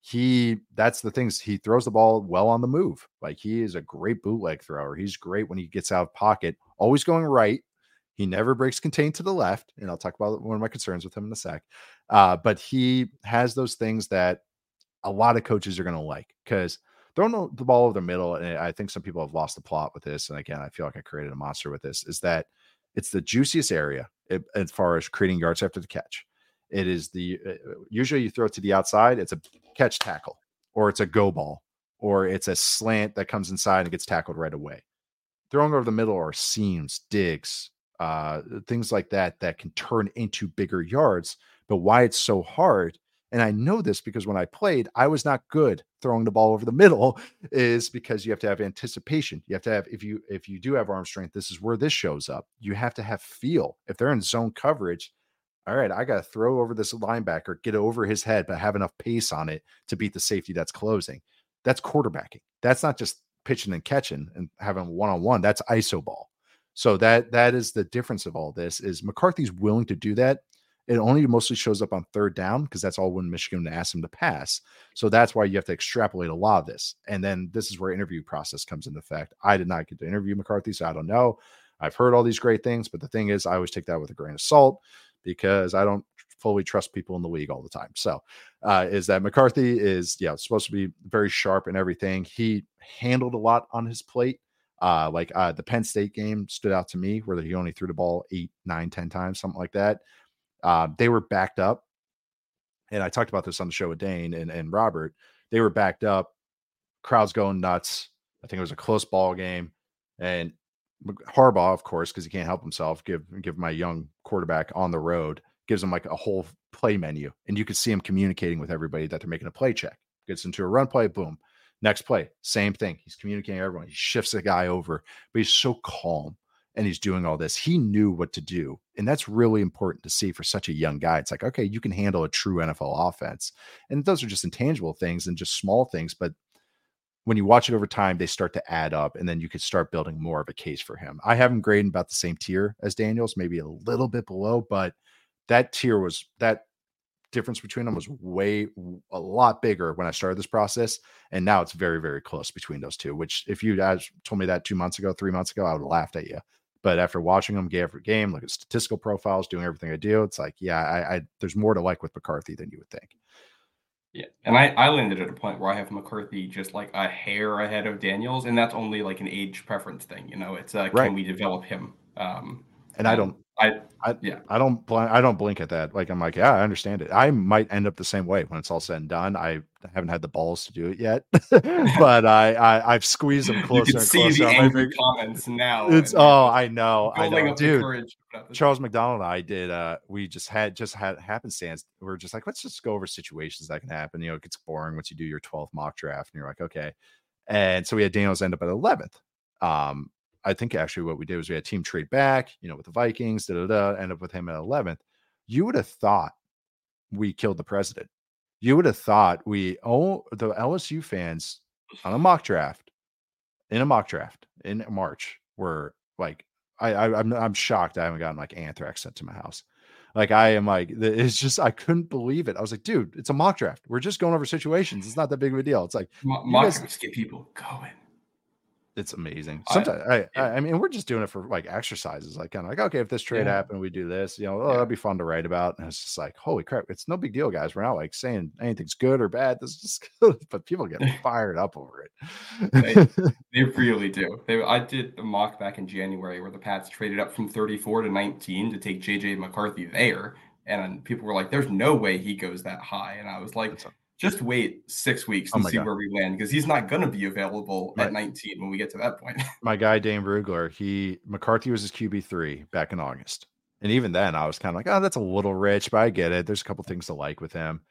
B: he that's the things he throws the ball well on the move. Like he is a great bootleg thrower. He's great when he gets out of pocket, always going right. He never breaks contained to the left. And I'll talk about one of my concerns with him in a sec. Uh, but he has those things that a lot of coaches are going to like because throwing the ball over the middle. And I think some people have lost the plot with this. And again, I feel like I created a monster with this, is that it's the juiciest area as far as creating yards after the catch. It is the uh, usually you throw it to the outside. It's a catch tackle, or it's a go ball, or it's a slant that comes inside and gets tackled right away. Throwing over the middle are seams, digs, uh, things like that that can turn into bigger yards. But why it's so hard, and I know this because when I played, I was not good throwing the ball over the middle, is because you have to have anticipation. You have to have if you if you do have arm strength, this is where this shows up. You have to have feel. If they're in zone coverage, all right, I got to throw over this linebacker, get over his head, but have enough pace on it to beat the safety that's closing. That's quarterbacking. That's not just pitching and catching and having one-on-one. That's I S O ball. So that that is the difference of all this is McCarthy's willing to do that, it only mostly shows up on third down because that's all when Michigan asked him to pass. So that's why you have to extrapolate a lot of this. And then this is where interview process comes into effect. I did not get to interview McCarthy, so I don't know. I've heard all these great things, but the thing is, I always take that with a grain of salt because I don't fully trust people in the league all the time. So uh, is that McCarthy is, yeah, supposed to be very sharp and everything. He handled a lot on his plate. Uh, like uh, the Penn State game stood out to me where he only threw the ball eight, nine, ten times, something like that. Uh, they were backed up. And I talked about this on the show with Dane and, and Robert. They were backed up, crowds going nuts. I think it was a close ball game. And Harbaugh, of course, because he can't help himself, give give my young quarterback on the road, gives him like a whole play menu. And you could see him communicating with everybody that they're making a play check. Gets into a run play, boom. Next play, same thing. He's communicating with everyone. He shifts the guy over, but he's so calm. And he's doing all this. He knew what to do. And that's really important to see for such a young guy. It's like, okay, you can handle a true N F L offense. And those are just intangible things and just small things. But when you watch it over time, they start to add up. And then you could start building more of a case for him. I have him grading about the same tier as Daniels, maybe a little bit below. But that tier was, that difference between them was way, a lot bigger when I started this process. And now it's very, very close between those two, which if you guys told me that two months ago, three months ago, I would have laughed at you. But after watching them game for game, look at statistical profiles, doing everything I do, it's like, yeah, I, I there's more to like with McCarthy than you would think.
A: Yeah, and I, I landed at a point where I have McCarthy just like a hair ahead of Daniels, and that's only like an age preference thing. You know, it's uh,
B: right.
A: Can we develop him? Um,
B: and I don't,
A: I,
B: I,
A: yeah,
B: I don't, bl- I don't blink at that. Like, I'm like, yeah, I understand it. I might end up the same way when it's all said and done. I haven't had the balls to do it yet, but I, I, I've squeezed them closer.
A: You can
B: and
A: see
B: closer.
A: the angry big... comments now.
B: It's oh, I know, I know, dude.
A: Courage.
B: Charles McDonald and I did. Uh, we just had just had happenstance. We we're just like, let's just go over situations that can happen. You know, it gets boring once you do your twelfth mock draft, and you're like, okay. And so we had Daniels end up at eleventh. Um, I think actually what we did was we had team trade back, you know, with the Vikings, da da da, end up with him at eleventh. You would have thought we killed the president. You would have thought we, oh, the L S U fans on a mock draft, in a mock draft in March were like, I, I I'm I'm shocked I haven't gotten like anthrax sent to my house. Like I am like, it's just, I couldn't believe it. I was like, dude, it's a mock draft. We're just going over situations. It's not that big of a deal. It's like
A: mock drafts get people going.
B: It's amazing. Sometimes I, I, I mean, we're just doing it for like exercises, like kind of like, okay, if this trade yeah. happened, we do this, you know, oh, yeah. that'd be fun to write about. And it's just like, holy crap, it's no big deal, guys. We're not like saying anything's good or bad. This is just good, but people get fired up over it.
A: they, they really do. They, I did a mock back in January where the Pats traded up from thirty-four to nineteen to take J J McCarthy there. And people were like, there's no way he goes that high. And I was like, just wait six weeks and oh see God. where we land because he's not going to be available my, at nineteen when we get to that point.
B: My guy, Dane Brugler, he McCarthy was his Q B three back in August. And even then I was kind of like, oh, that's a little rich, but I get it. There's a couple things to like with him.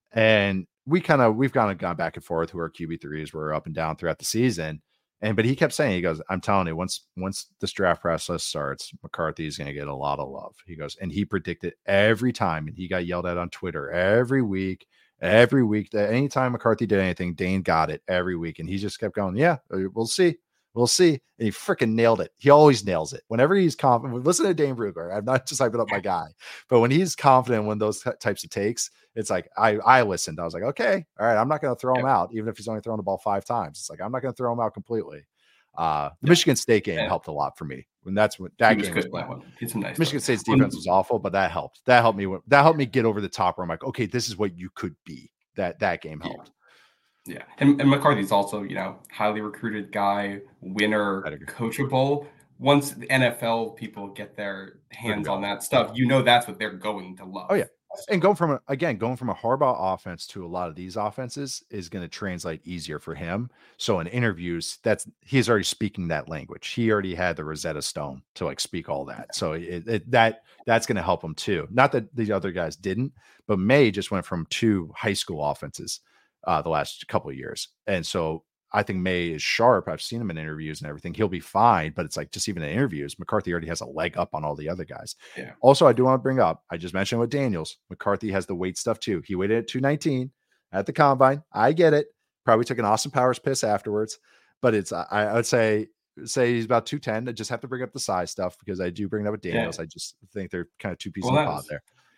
B: And we kind of, we've kind of gone back and forth who our Q B threes were up and down throughout the season. And, but he kept saying, he goes, I'm telling you, once, once this draft process starts, McCarthy is going to get a lot of love. He goes, and he predicted every time, and he got yelled at on Twitter every week. Every week, that anytime McCarthy did anything, Dane got it every week. And he just kept going, yeah, we'll see. We'll see. And he freaking nailed it. He always nails it. Whenever he's confident, listen to Dane Brugler. I'm not just hyping up my guy, but when he's confident when those types of takes, it's like, I, I listened. I was like, okay, all right, I'm not going to throw him out, even if he's only throwing the ball five times. It's like, I'm not going to throw him out completely. Uh, the yeah. Michigan State game yeah. helped a lot for me. When that's what that game was.
A: was nice
B: Michigan stuff. State's defense was awful, but that helped. That helped me. That helped me get over the top where I'm like, okay, this is what you could be. That that game helped.
A: Yeah, yeah. And, and McCarthy's also, you know, highly recruited guy, winner, coachable. Once the N F L people get their hands on that stuff, you know that's what they're going to love.
B: Oh yeah. And going from a, again, going from a Harbaugh offense to a lot of these offenses is going to translate easier for him. So in interviews, that's he's already speaking that language. He already had the Rosetta Stone to like speak all that. So it, it, that that's going to help him too. Not that the other guys didn't, but May just went from two high school offenses uh, the last couple of years, and so I think May is sharp. I've seen him in interviews and everything. He'll be fine, but it's like just even in interviews, McCarthy already has a leg up on all the other guys.
A: Yeah.
B: Also, I do want to bring up, I just mentioned with Daniels, McCarthy has the weight stuff too. He weighed at two nineteen at the combine. I get it. Probably took an Austin Powers piss afterwards, but it's, I, I would say, say he's about two ten. I just have to bring up the size stuff because I do bring it up with Daniels. Yeah. I just think they're kind of two pieces well, of the pot there.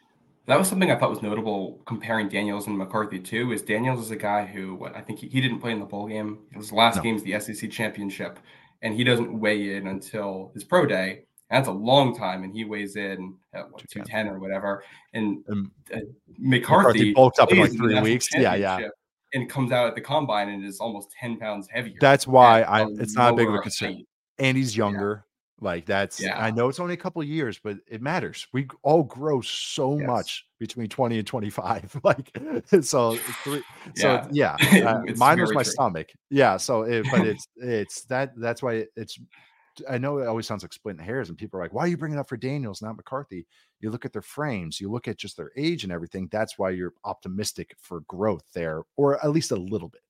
A: That was something I thought was notable comparing Daniels and McCarthy too, is Daniels is a guy who, what, I think he, he didn't play in the bowl game. His last
B: No.
A: game is the S E C championship, and he doesn't weigh in until his pro day. And that's a long time, and he weighs in at what, two ten or whatever. And
B: Um,
A: uh,
B: McCarthy
A: McCarthy
B: bulked up in
A: plays
B: like
A: in the
B: three
A: national
B: weeks. Yeah, yeah.
A: championship and comes out at the combine and is almost ten pounds heavier.
B: That's why
A: at
B: I
A: a
B: it's not a big of a
A: lower
B: concern.
A: height.
B: And he's
A: Yeah.
B: younger. Like that's
A: Yeah.
B: I know it's only a couple of years, but it matters. We all grow so
A: Yes.
B: much between twenty and twenty-five. Like so three, so
A: Yeah.
B: yeah. Uh,
A: It's
B: mine was
A: very
B: my
A: true.
B: stomach. Yeah. So it, but it's it's that that's why it's I know it always sounds like splitting hairs, and people are like, why are you bringing it up for Daniels, not McCarthy? You look at their frames, you look at just their age and everything. That's why you're optimistic for growth there, or at least a little bit.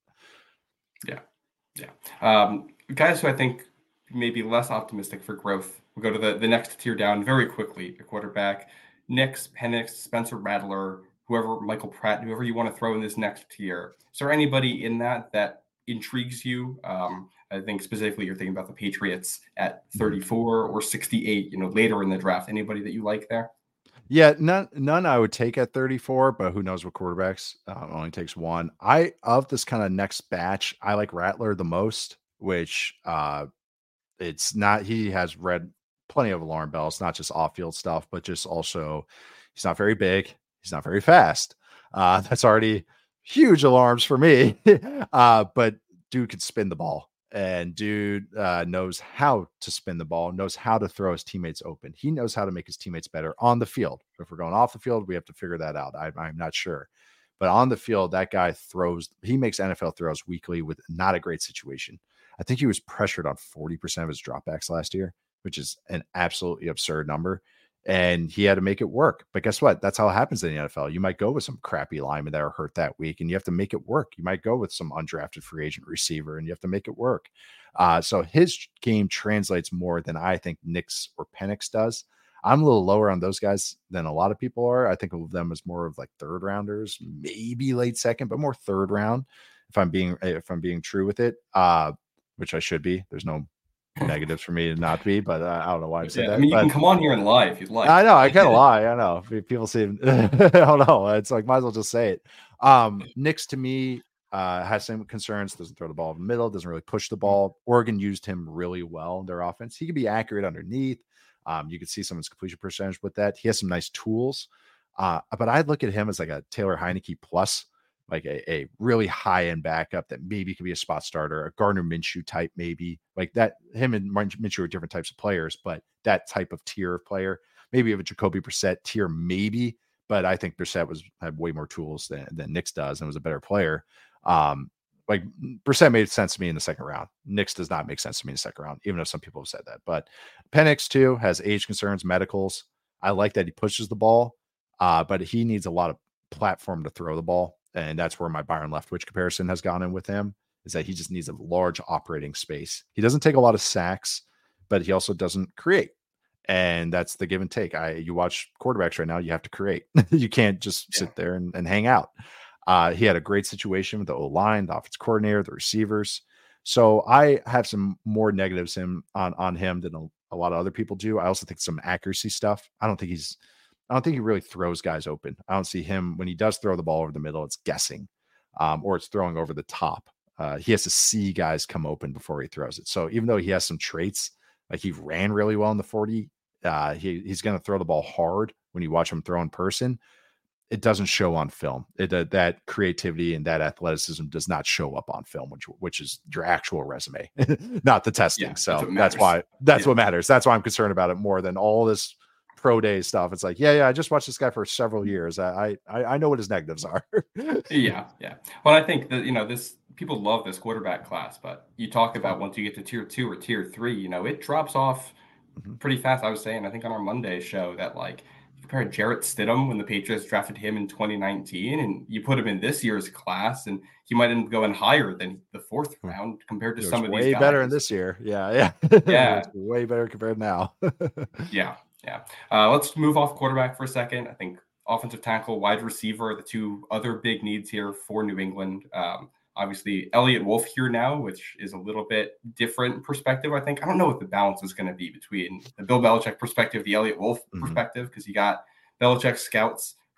A: Yeah. Yeah. Um, guys who I think may be less optimistic for growth. We'll go to the, the next tier down very quickly. A quarterback, Nix, Penix, Spencer Rattler, whoever, Michael Pratt, whoever you want to throw in this next tier. Is there anybody in that that intrigues you? Um, I think specifically you're thinking about the Patriots at thirty-four or sixty-eight, you know, later in the draft. Anybody that you like there?
B: Yeah, none none I would take at thirty-four, but who knows what quarterbacks uh, only takes one. I of this kind of next batch, I like Rattler the most, which uh it's not he has read plenty of alarm bells, not just off-field stuff, but just also he's not very big, he's not very fast. Uh that's already huge alarms for me. uh but dude can spin the ball. And dude uh, knows how to spin the ball, knows how to throw his teammates open. He knows how to make his teammates better on the field. If we're going off the field, we have to figure that out. I, I'm not sure. But on the field, that guy throws, he makes N F L throws weekly with not a great situation. I think he was pressured on forty percent of his dropbacks last year, which is an absolutely absurd number. And he had to make it work. But guess what? That's how it happens in the N F L. You might go with some crappy linemen that are hurt that week, and you have to make it work. You might go with some undrafted free agent receiver, and you have to make it work. Uh, so his game translates more than I think Nix or Penix does. I'm a little lower on those guys than a lot of people are. I think of them as more of like third rounders, maybe late second, but more third round. If I'm being if I'm being true with it, uh, which I should be. There's no negatives for me to not be, but uh, I don't know why I said
A: Yeah,
B: that.
A: I mean, you
B: but,
A: can come on here and lie if you'd like.
B: I know I can't lie. I know people seem. I don't know. It's like might as well just say it. Um, Nix to me uh, has some concerns. Doesn't throw the ball in the middle. Doesn't really push the ball. Oregon used him really well in their offense. He can be accurate underneath. Um, you can see some of his completion percentage with that. He has some nice tools. Uh, but I'd look at him as like a Taylor Heineke plus, like a, a really high end backup that maybe could be a spot starter, a Gardner Minshew type, maybe like that. Him and Minshew are different types of players, but that type of tier of player, maybe of a Jacoby Brissett tier, maybe. But I think Brissett was had way more tools than than Nix does and was a better player. Um, like Brissett made sense to me in the second round. Nix does not make sense to me in the second round, even though some people have said that. But Penix too has age concerns, medicals. I like that he pushes the ball, uh, but he needs a lot of platform to throw the ball. And that's where my Byron Leftwich comparison has gone in with him, is that he just needs a large operating space. He doesn't take a lot of sacks, but he also doesn't create. And that's the give and take. I you watch quarterbacks right now, you have to create. You can't just
A: Yeah.
B: sit there and, and hang out. Uh, he had a great situation with the O-line, the offensive coordinator, the receivers. So I have some more negatives him on, on him than a, a lot of other people do. I also think some accuracy stuff. I don't think he's I don't think he really throws guys open. I don't see him when he does throw the ball over the middle, it's guessing, um, or it's throwing over the top. Uh, he has to see guys come open before he throws it. So even though he has some traits, like he ran really well in the forty, uh, he, he's going to throw the ball hard when you watch him throw in person. It doesn't show on film. It, uh, that creativity and that athleticism does not show up on film, which which is your actual resume, not the testing.
A: Yeah,
B: so
A: that's,
B: that's why that's
A: yeah.
B: what matters. That's why I'm concerned about it more than all this pro day stuff. It's like, yeah, yeah, I just watched this guy for several years. I I, I know what his negatives are.
A: yeah, yeah. Well, I think that, you know, this people love this quarterback class, but you talk about once you get to tier two or tier three, you know, it drops off mm-hmm. pretty fast. I was saying, I think on our Monday show that like you compare Jarrett Stidham when the Patriots drafted him in twenty nineteen, and you put him in this year's class, and he might end up going higher than the fourth round compared to some of these
B: way
A: guys.
B: better in this year. Yeah, yeah,
A: yeah,
B: way better compared now.
A: yeah. Yeah. Uh, let's move off quarterback for a second. I think offensive tackle, wide receiver, the two other big needs here for New England. Um, obviously, Elliott Wolf here now, which is a little bit different perspective, I think. I don't know what the balance is going to be between the Bill Belichick perspective, the Elliott Wolf mm-hmm. perspective, because you got Belichick scouts who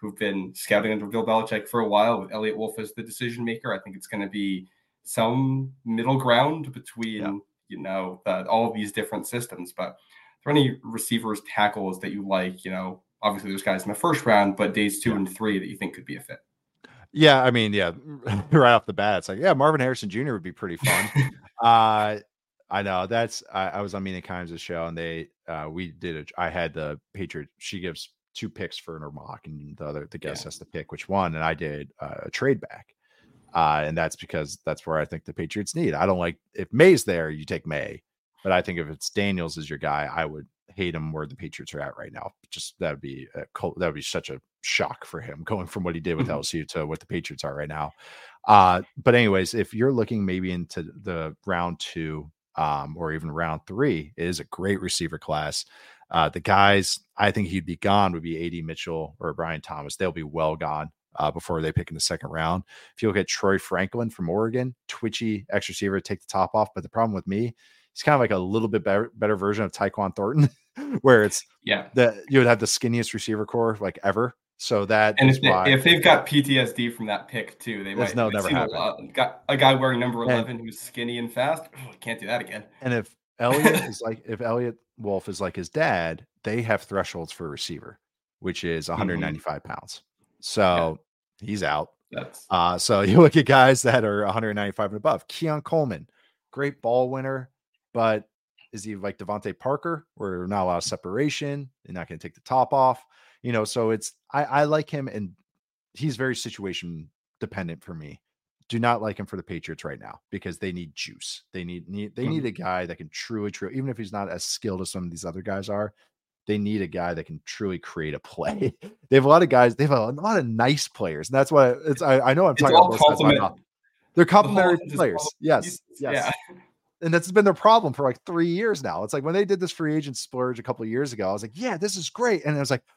A: who've been scouting under Bill Belichick for a while, with Elliott Wolf as the decision maker. I think it's going to be some middle ground between, yeah. you know, the, all of these different systems. But are there any receivers, tackles that you like? You know, obviously there's guys in the first round, but days two yeah. and three that you think could be a fit.
B: Yeah, I mean, yeah, right off the bat, it's like, yeah, Marvin Harrison Junior would be pretty fun. uh, I know that's. I, I was on Mina Kimes' show, and they, uh, we did. A, I had the Patriot. She gives two picks for her mock, and the other, the guest yeah. has to pick which one. And I did uh, a trade back, uh, and that's because that's where I think the Patriots need. I don't like if May's there, you take May, but I think if it's Daniels as your guy, I would hate him where the Patriots are at right now. Just that would be a cult, that would be such a shock for him going from what he did with L S U to what the Patriots are right now. Uh, but anyways, if you're looking maybe into the round two um, or even round three, it is a great receiver class. Uh, the guys I think he'd be gone would be A D Mitchell or Brian Thomas. They'll be well gone uh, before they pick in the second round. If you look at Troy Franklin from Oregon, twitchy X receiver, take the top off. But the problem with me, he's kind of like a little bit better, better version of Tyquan Thornton, where it's
A: yeah
B: that you would have the skinniest receiver core like ever. So that
A: and
B: is
A: if, they,
B: why
A: if they've got P T S D from that pick too, they might,
B: no,
A: they might
B: never happen.
A: A, got a guy wearing number eleven
B: and,
A: who's skinny and fast. Oh, can't do that again.
B: And if Elliott is like if Elliott Wolf is like his dad, they have thresholds for a receiver, which is one hundred ninety-five mm-hmm. pounds. So yeah. he's out.
A: That's
B: uh so you look at guys that are one hundred ninety-five and above. Keon Coleman, great ball winner, but is he like Devontae Parker, where we're not a lot of separation? You're not going to take the top off, you know. So it's I, I like him, and he's very situation dependent for me. Do not like him for the Patriots right now because they need juice. They need need they mm-hmm. need a guy that can truly, truly, even if he's not as skilled as some of these other guys are, they need a guy that can truly create a play. They have a lot of guys. They have a lot of nice players, and that's why it's. I, I know I'm
A: it's
B: talking about both sides. They're complementary
A: the
B: players. Yes, yes.
A: Yeah.
B: And that's been their problem for like three years now. It's like when they did this free agent splurge a couple of years ago, I was like, yeah, this is great. And I was like,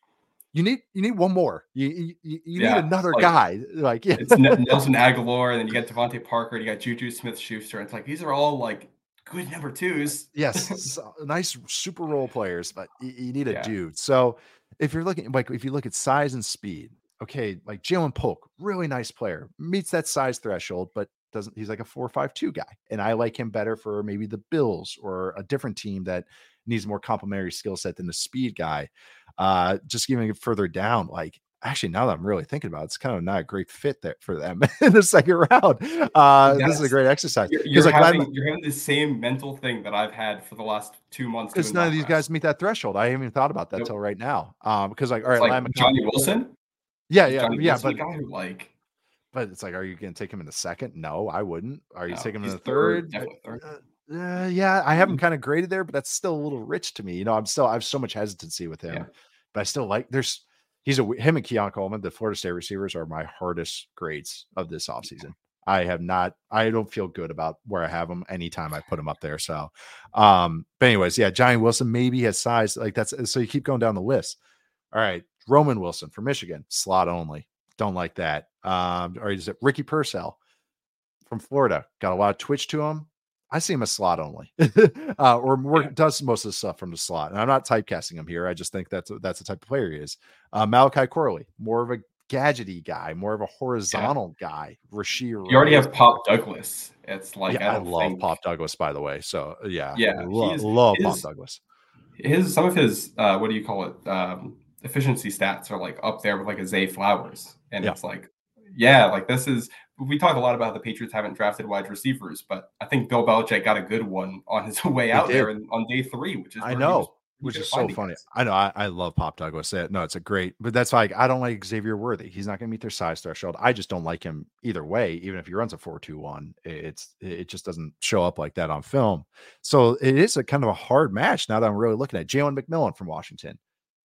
B: you need, you need one more. You, you, you
A: yeah,
B: need another
A: like,
B: guy. Like, yeah.
A: It's Nelson Aguilar, and then you got Devontae Parker, and you got Juju Smith-Schuster. It's like, these are all like good number twos.
B: Yes. So, nice super role players, but you, you need a
A: yeah.
B: dude. So if you're looking, like, if you look at size and speed, okay, like Jalen Polk, really nice player, meets that size threshold, but doesn't, he's like a four five two guy. And I like him better for maybe the Bills or a different team that needs more complementary skill set than the speed guy. Uh, just giving it further down, like actually, now that I'm really thinking about it, it's kind of not a great fit there for them in the second round. Uh, this is a great exercise.
A: You're, you're,
B: like,
A: having, you're having the same mental thing that I've had for the last two months.
B: Because none of these guys meet that threshold. I haven't even thought about that nope. till right now. Um, because like, all right,
A: like Johnny Wilson.
B: Yeah, yeah,
A: Johnny
B: yeah.
A: Wilson,
B: but
A: guy who like,
B: but it's like, are you going to take him in the second? No, I wouldn't. Are you
A: no,
B: taking him in the
A: third?
B: third?
A: third.
B: Uh, uh, yeah, I haven't kind of graded there, but that's still a little rich to me. You know, I'm still I have so much hesitancy with him,
A: yeah.
B: but I still like. There's he's a him and Keon Coleman, the Florida State receivers, are my hardest grades of this offseason. I have not. I don't feel good about where I have them anytime I put them up there. So, um, but anyways, yeah, Johnny Wilson maybe has size like that's. So you keep going down the list. All right, Roman Wilson from Michigan, slot only. Don't like that. Um, or is it Ricky Purcell from Florida? Got a lot of twitch to him. I see him as slot only, uh, or more, yeah. does most of the stuff from the slot. And I'm not typecasting him here. I just think that's that's the type of player he is. Uh, Malachi Corley, more of a gadgety guy, more of a horizontal yeah. guy. Rasheed,
A: you already have Pop Douglas. It's like
B: yeah,
A: I,
B: I love
A: think...
B: Pop Douglas, by the way. So yeah,
A: yeah,
B: I love, love
A: his,
B: Pop Douglas.
A: His some of his uh, what do you call it? Um, efficiency stats are like up there with like a Zay Flowers, and yeah. it's like, yeah, like this is. We talk a lot about how the Patriots haven't drafted wide receivers, but I think Bill Belichick got a good one on his way out there and on day three, which is
B: I know,
A: was,
B: which is so funny. Guys. I know, I, I love Pop Douglas. No, it's a great, but that's like I don't like Xavier Worthy. He's not going to meet their size threshold. I just don't like him either way. Even if he runs a four two one, it's it just doesn't show up like that on film. So it is a kind of a hard match. Now that I'm really looking at Jalen McMillan from Washington.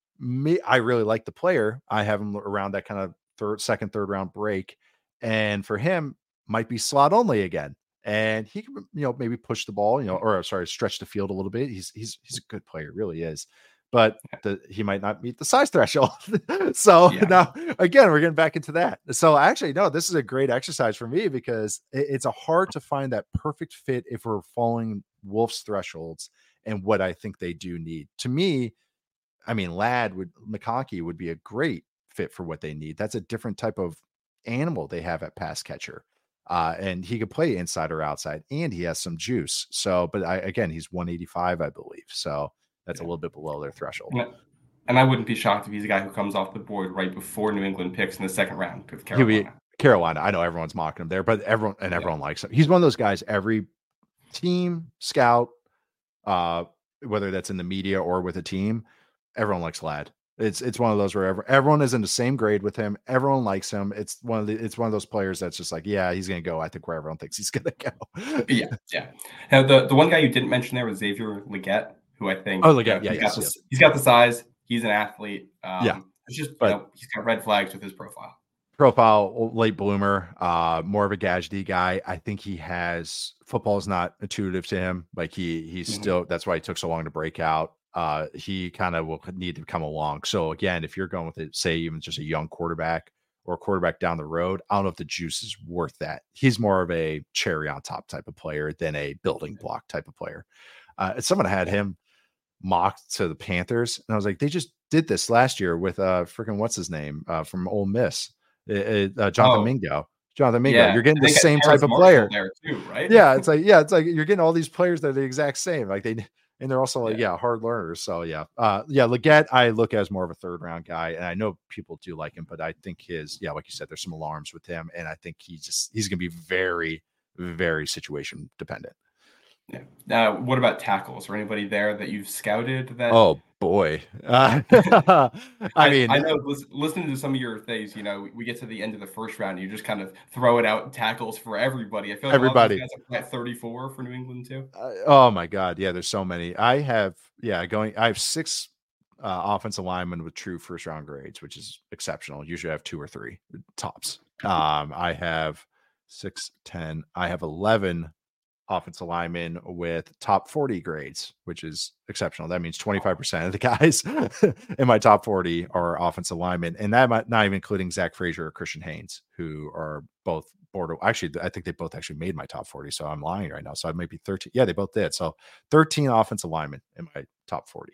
B: Me, I really like the player. I have him around that kind of third, second, third round break, and for him, might be slot only again, and he can, you know, maybe push the ball, you know, or sorry, stretch the field a little bit. He's he's he's a good player, really is, but the, he might not meet the size threshold. So yeah. now again, we're getting back into that. So actually, no, this is a great exercise for me because it, it's a hard to find that perfect fit if we're following Wolf's thresholds and what I think they do need. To me, I mean, Ladd would McConkey would be a great fit for what they need. That's a different type of animal they have at pass catcher. Uh, and he could play inside or outside, and he has some juice. So, but I, again, he's one eighty-five, I believe. So that's yeah. a little bit below their threshold.
A: Yeah. And I wouldn't be shocked if he's a guy who comes off the board right before New England picks in the second round with Carolina.
B: Be, Carolina. I know everyone's mocking him there, but everyone and everyone yeah. likes him. He's one of those guys every team scout, uh, whether that's in the media or with a team, everyone likes Ladd. It's it's one of those where everyone, everyone is in the same grade with him. Everyone likes him. It's one of the it's one of those players that's just like, yeah, he's gonna go. I think where everyone thinks he's gonna go.
A: yeah, yeah. Now, the the one guy you didn't mention there was Xavier Legette, who I think
B: oh Legette,
A: you know,
B: yeah,
A: he's,
B: yes,
A: got the,
B: yes.
A: he's got the size. He's an athlete. Um,
B: yeah,
A: it's just
B: but,
A: you know, he's got red flags with his profile.
B: Profile, late bloomer, uh, more of a gadgety guy. I think he has football is not intuitive to him. Like he he's mm-hmm. still that's why he took so long to break out. Uh, he kind of will need to come along. So again, if you're going with it, say even just a young quarterback or a quarterback down the road, I don't know if the juice is worth that. He's more of a cherry on top type of player than a building block type of player. Uh, someone had him mocked to the Panthers, and I was like, they just did this last year with uh freaking what's his name uh, from Ole Miss, it, uh, Jonathan oh. Mingo. Jonathan Mingo, yeah. You're getting the same type of player
A: there too, right?
B: Yeah, it's like yeah, it's like you're getting all these players that are the exact same. Like they. And they're also like, yeah. yeah, hard learners. So yeah. Uh, yeah. Legette, I look at as more of a third round guy. And I know people do like him, but I think his, yeah, like you said, there's some alarms with him. And I think he just, he's going to be very, very situation dependent.
A: Yeah. Now, uh, what about tackles? Or anybody there that you've scouted that?
B: Oh boy. Uh, I, I mean,
A: I know listening to some of your things, you know, we get to the end of the first round, you just kind of throw it out tackles for everybody. I feel like
B: everybody
A: a lot of these guys are at thirty-four for New England too.
B: Uh, oh my God. Yeah. There's so many. I have, yeah, going, I have six uh, offensive linemen with true first round grades, which is exceptional. Usually I have two or three tops. Um, I have six, ten, I have eleven offensive linemen with top forty grades, which is exceptional. That means twenty-five percent of the guys in my top forty are offensive linemen. And that might not even including Zach Frazier or Christian Haynes, who are both border. Actually, I think they both actually made my top forty. So I'm lying right now. So I might be thirteen. Yeah, they both did. So thirteen offensive linemen in my top forty.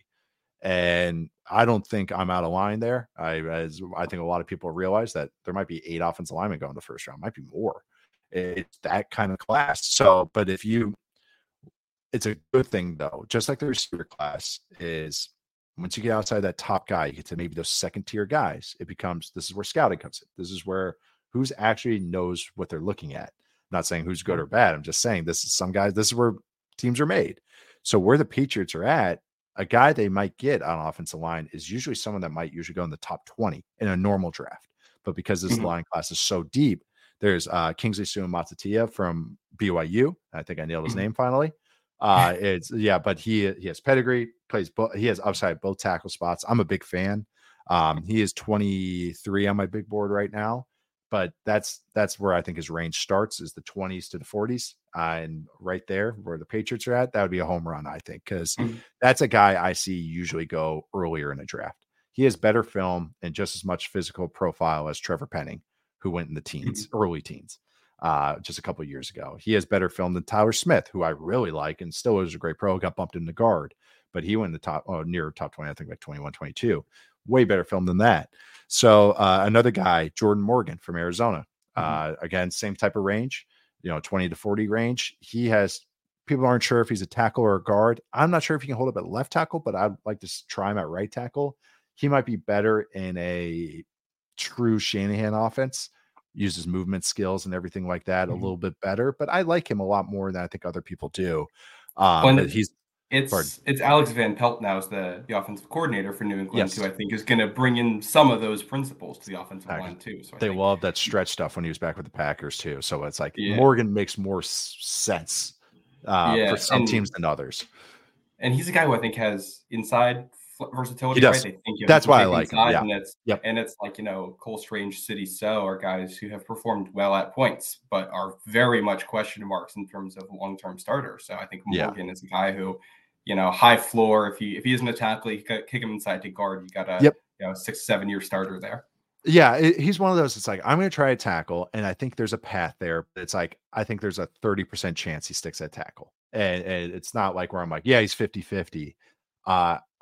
B: And I don't think I'm out of line there. I, as I think a lot of people realize that there might be eight offensive linemen going the first round, might be more. It's that kind of class. So, but if you, it's a good thing though, just like the receiver class is once you get outside that top guy, you get to maybe those second tier guys. It becomes, this is where scouting comes in. This is where who's actually knows what they're looking at. I'm not saying who's good or bad. I'm just saying this is some guys, this is where teams are made. So where the Patriots are at, a guy they might get on offensive line is usually someone that might usually go in the top twenty in a normal draft. But because this mm-hmm. line class is so deep, there's uh, Kingsley Suamataia from B Y U. I think I nailed his name finally. Uh, it's yeah, but he he has pedigree, plays both. He has upside both tackle spots. I'm a big fan. Um, he is twenty-three on my big board right now, but that's that's where I think his range starts is the twenties to the forties, uh, and right there where the Patriots are at, that would be a home run, I think, because mm-hmm. that's a guy I see usually go earlier in a draft. He has better film and just as much physical profile as Trevor Penning, who went in the teens, mm-hmm. early teens, uh, just a couple of years ago. He has better film than Tyler Smith, who I really like and still is a great pro, got bumped in the guard, but he went in the top, oh, near top twenty, I think like twenty-one, twenty-two. Way better film than that. So uh, another guy, Jordan Morgan from Arizona, mm-hmm. uh, again, same type of range, you know, twenty to forty range. He has, people aren't sure if he's a tackle or a guard. I'm not sure if he can hold up at left tackle, but I'd like to try him at right tackle. He might be better in a true Shanahan offense, uses movement skills and everything like that mm-hmm. a little bit better, but I like him a lot more than I think other people do. Um, but he's
A: it's pardon. it's Alex Van Pelt now is the, the offensive coordinator for New England,
B: yes.
A: who I think is going to bring in some of those principles to the offensive
B: I,
A: line too. So I
B: they
A: think,
B: love that stretch stuff when he was back with the Packers too. So it's like
A: yeah.
B: Morgan makes more s- sense uh,
A: yeah.
B: for some
A: and,
B: teams than others.
A: And he's a guy who I think has inside versatility.
B: He does.
A: Right? They think
B: That's why I like him. Yeah.
A: And it's,
B: yep.
A: and it's like, you know, Cole Strange, City So are guys who have performed well at points, but are very much question marks in terms of long-term starters. So I think Morgan yeah. is a guy who, you know, high floor. If he if he isn't a tackle, you kick him inside to guard. You got a
B: yep.
A: you know six seven year starter there.
B: Yeah, it, he's one of those. It's like I'm going to try a tackle, and I think there's a path there. But it's like I think there's a thirty percent chance he sticks at tackle, and, and it's not like where I'm like, yeah, he's fifty-fifty. Uh,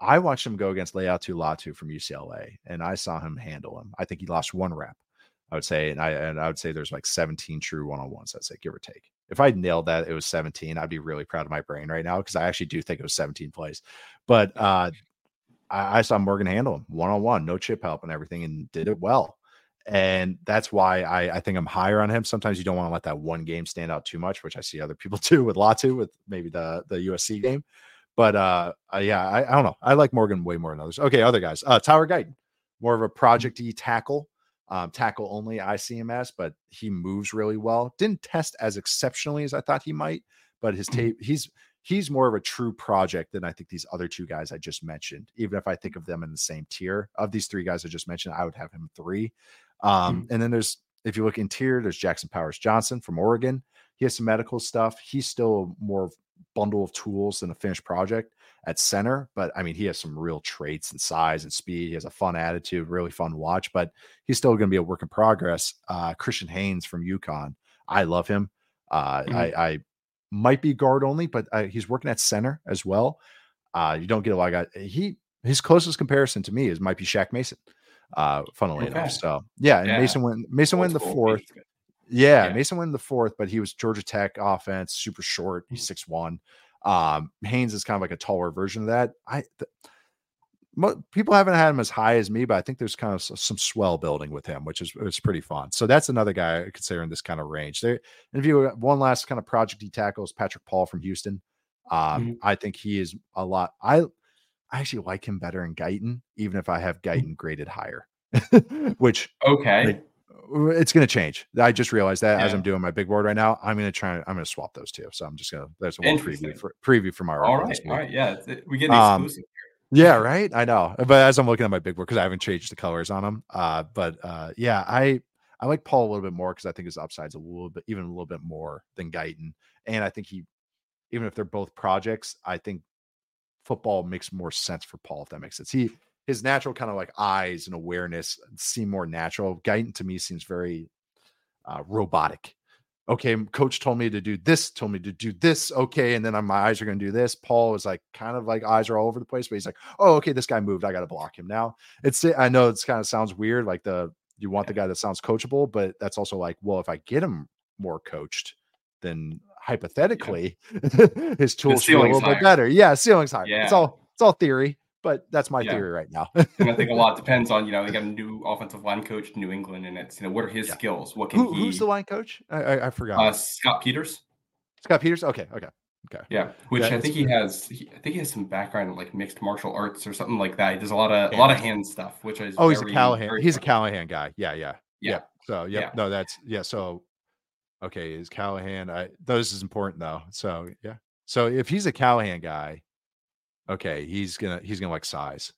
B: I watched him go against Leatu Latu from U C L A, and I saw him handle him. I think he lost one rep, I would say, and I and I would say there's like seventeen true one-on-ones. I'd say give or take. If I nailed that, it was seventeen. I'd be really proud of my brain right now because I actually do think it was seventeen plays. But uh, I, I saw Morgan handle him one-on-one, no chip help and everything, and did it well. And that's why I, I think I'm higher on him. Sometimes you don't want to let that one game stand out too much, which I see other people do with Latu, with maybe the, the U S C game. But uh, uh yeah, I, I don't know. I like Morgan way more than others. Okay, other guys. Uh, Tyler Guyton, more of a project-y tackle, um, tackle only. I see him as, but he moves really well. Didn't test as exceptionally as I thought he might, but his tape, he's he's more of a true project than I think these other two guys I just mentioned. Even if I think of them in the same tier of these three guys I just mentioned, I would have him three. Um, and then there's, if you look interior, there's Jackson Powers Johnson from Oregon. He has some medical stuff. He's still more of bundle of tools than a finished project at center, but I mean, he has some real traits and size and speed. He has a fun attitude, really fun to watch, but he's still going to be a work in progress. Uh, Christian Haynes from UConn. I love him. Uh, mm-hmm. I, I might be guard only, but uh, he's working at center as well. Uh, you don't get a lot of guys. He, his closest comparison to me is might be Shaq Mason. Uh, funnily okay. enough. So yeah, and yeah. Mason went, Mason went the fourth. Yeah, yeah, Mason went the fourth, but he was Georgia Tech offense, super short. He's six one. Um, Haynes is kind of like a taller version of that. I th- mo- people haven't had him as high as me, but I think there's kind of some swell building with him, which is it's pretty fun. So that's another guy I consider in this kind of range. There, and if you one last kind of project tackle is Patrick Paul from Houston. Um, mm-hmm. I think he is a lot. I I actually like him better in Guyton, even if I have Guyton graded higher. Which
A: okay.
B: Like, it's going to change. I just realized that yeah. as I'm doing my big board right now, I'm going to try. I'm going to swap those two. So I'm just going to. There's a one preview for preview from our.
A: All right, all right, yeah, we get the exclusive.
B: Um, yeah, right. I know, but as I'm looking at my big board because I haven't changed the colors on them. Uh, but uh, yeah, I I like Paul a little bit more because I think his upside's a little bit, even a little bit more than Guyton, and I think he, even if they're both projects, I think football makes more sense for Paul if that makes sense. He. His natural kind of like eyes and awareness seem more natural. Guyton to me seems very uh, robotic. Okay, coach told me to do this, told me to do this. Okay, and then my eyes are going to do this. Paul is like kind of like eyes are all over the place, but he's like, oh, okay, this guy moved. I got to block him now. It's I know it's kind of sounds weird, like the you want the guy that sounds coachable, but that's also like, well, if I get him more coached, then hypothetically yeah. his tools feel a little higher. bit better. Yeah, ceiling's higher. Yeah. It's all it's all theory. But that's my yeah. theory right now.
A: And I think a lot depends on, you know, they got a new offensive line coach in New England, and it's, you know, what are his yeah. skills? What can
B: Who,
A: he?
B: Who's the line coach? I, I, I forgot.
A: Uh, Scott Peters.
B: Scott Peters. Okay. Okay. Okay.
A: Yeah. Which that I think he has, he, I think he has some background in like mixed martial arts or something like that. He does a lot of, yeah. a lot of hand stuff, which is,
B: oh, he's very, a Callahan. He's fun. a Callahan guy. Yeah. Yeah. Yeah. yeah. So, yep. yeah. No, that's, yeah. So, okay. Is Callahan, I, this is important though. So, yeah. So if he's a Callahan guy, okay, he's going to, he's going to like size.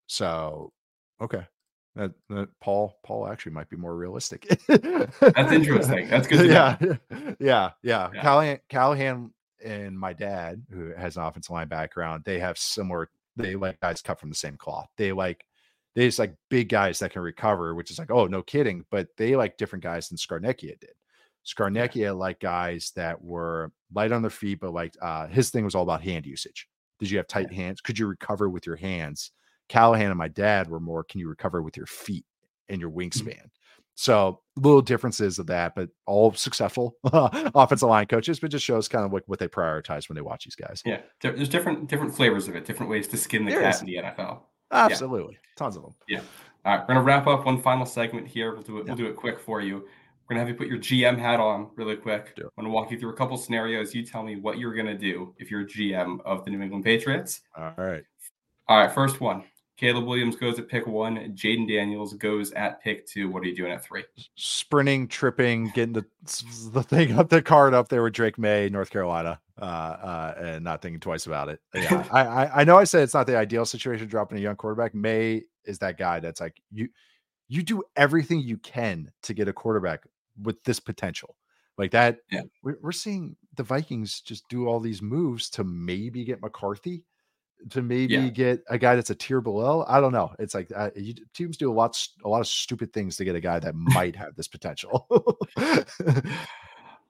B: So, okay, that, that Paul Paul actually might be more realistic.
A: That's interesting. That's good. To
B: yeah, know. yeah, yeah, yeah. Callahan, Callahan, and my dad, who has an offensive line background, they have similar. They like guys cut from the same cloth. They like they just like big guys that can recover, which is like, oh, no kidding. But they like different guys than Scarnecchia did. Scarnecchia yeah. like guys that were light on their feet, but like uh, his thing was all about hand usage. Did you have tight yeah. hands? Could you recover with your hands? Callahan and my dad were more, can you recover with your feet and your wingspan? Mm-hmm. So little differences of that, but all successful offensive line coaches, but just shows kind of like what they prioritize when they watch these guys.
A: Yeah. There's different, different flavors of it, different ways to skin the there cat is. in the N F L.
B: Absolutely. Yeah. Tons of them.
A: Yeah. All right. We're going to wrap up one final segment here. We'll do it. Yeah. We'll do it quick for you. We're going to have you put your G M hat on really quick. I'm going to walk you through a couple scenarios. You tell me what you're going to do if you're G M of the New England Patriots.
B: All right.
A: All right. First one. Caleb Williams goes at pick one. Jaden Daniels goes at pick two. What are you doing at three?
B: Sprinting, tripping, getting the the thing up the card up there with Drake May, North Carolina, uh, uh, and not thinking twice about it. Yeah, I, I I know I said it's not the ideal situation dropping a young quarterback. May is that guy that's like you you do everything you can to get a quarterback with this potential. Like that.
A: Yeah.
B: We're, we're seeing the Vikings just do all these moves to maybe get McCarthy. To maybe yeah. get a guy that's a tier below. I don't know. It's like uh, you, teams do a lot, a lot of stupid things to get a guy that might have this potential.
A: All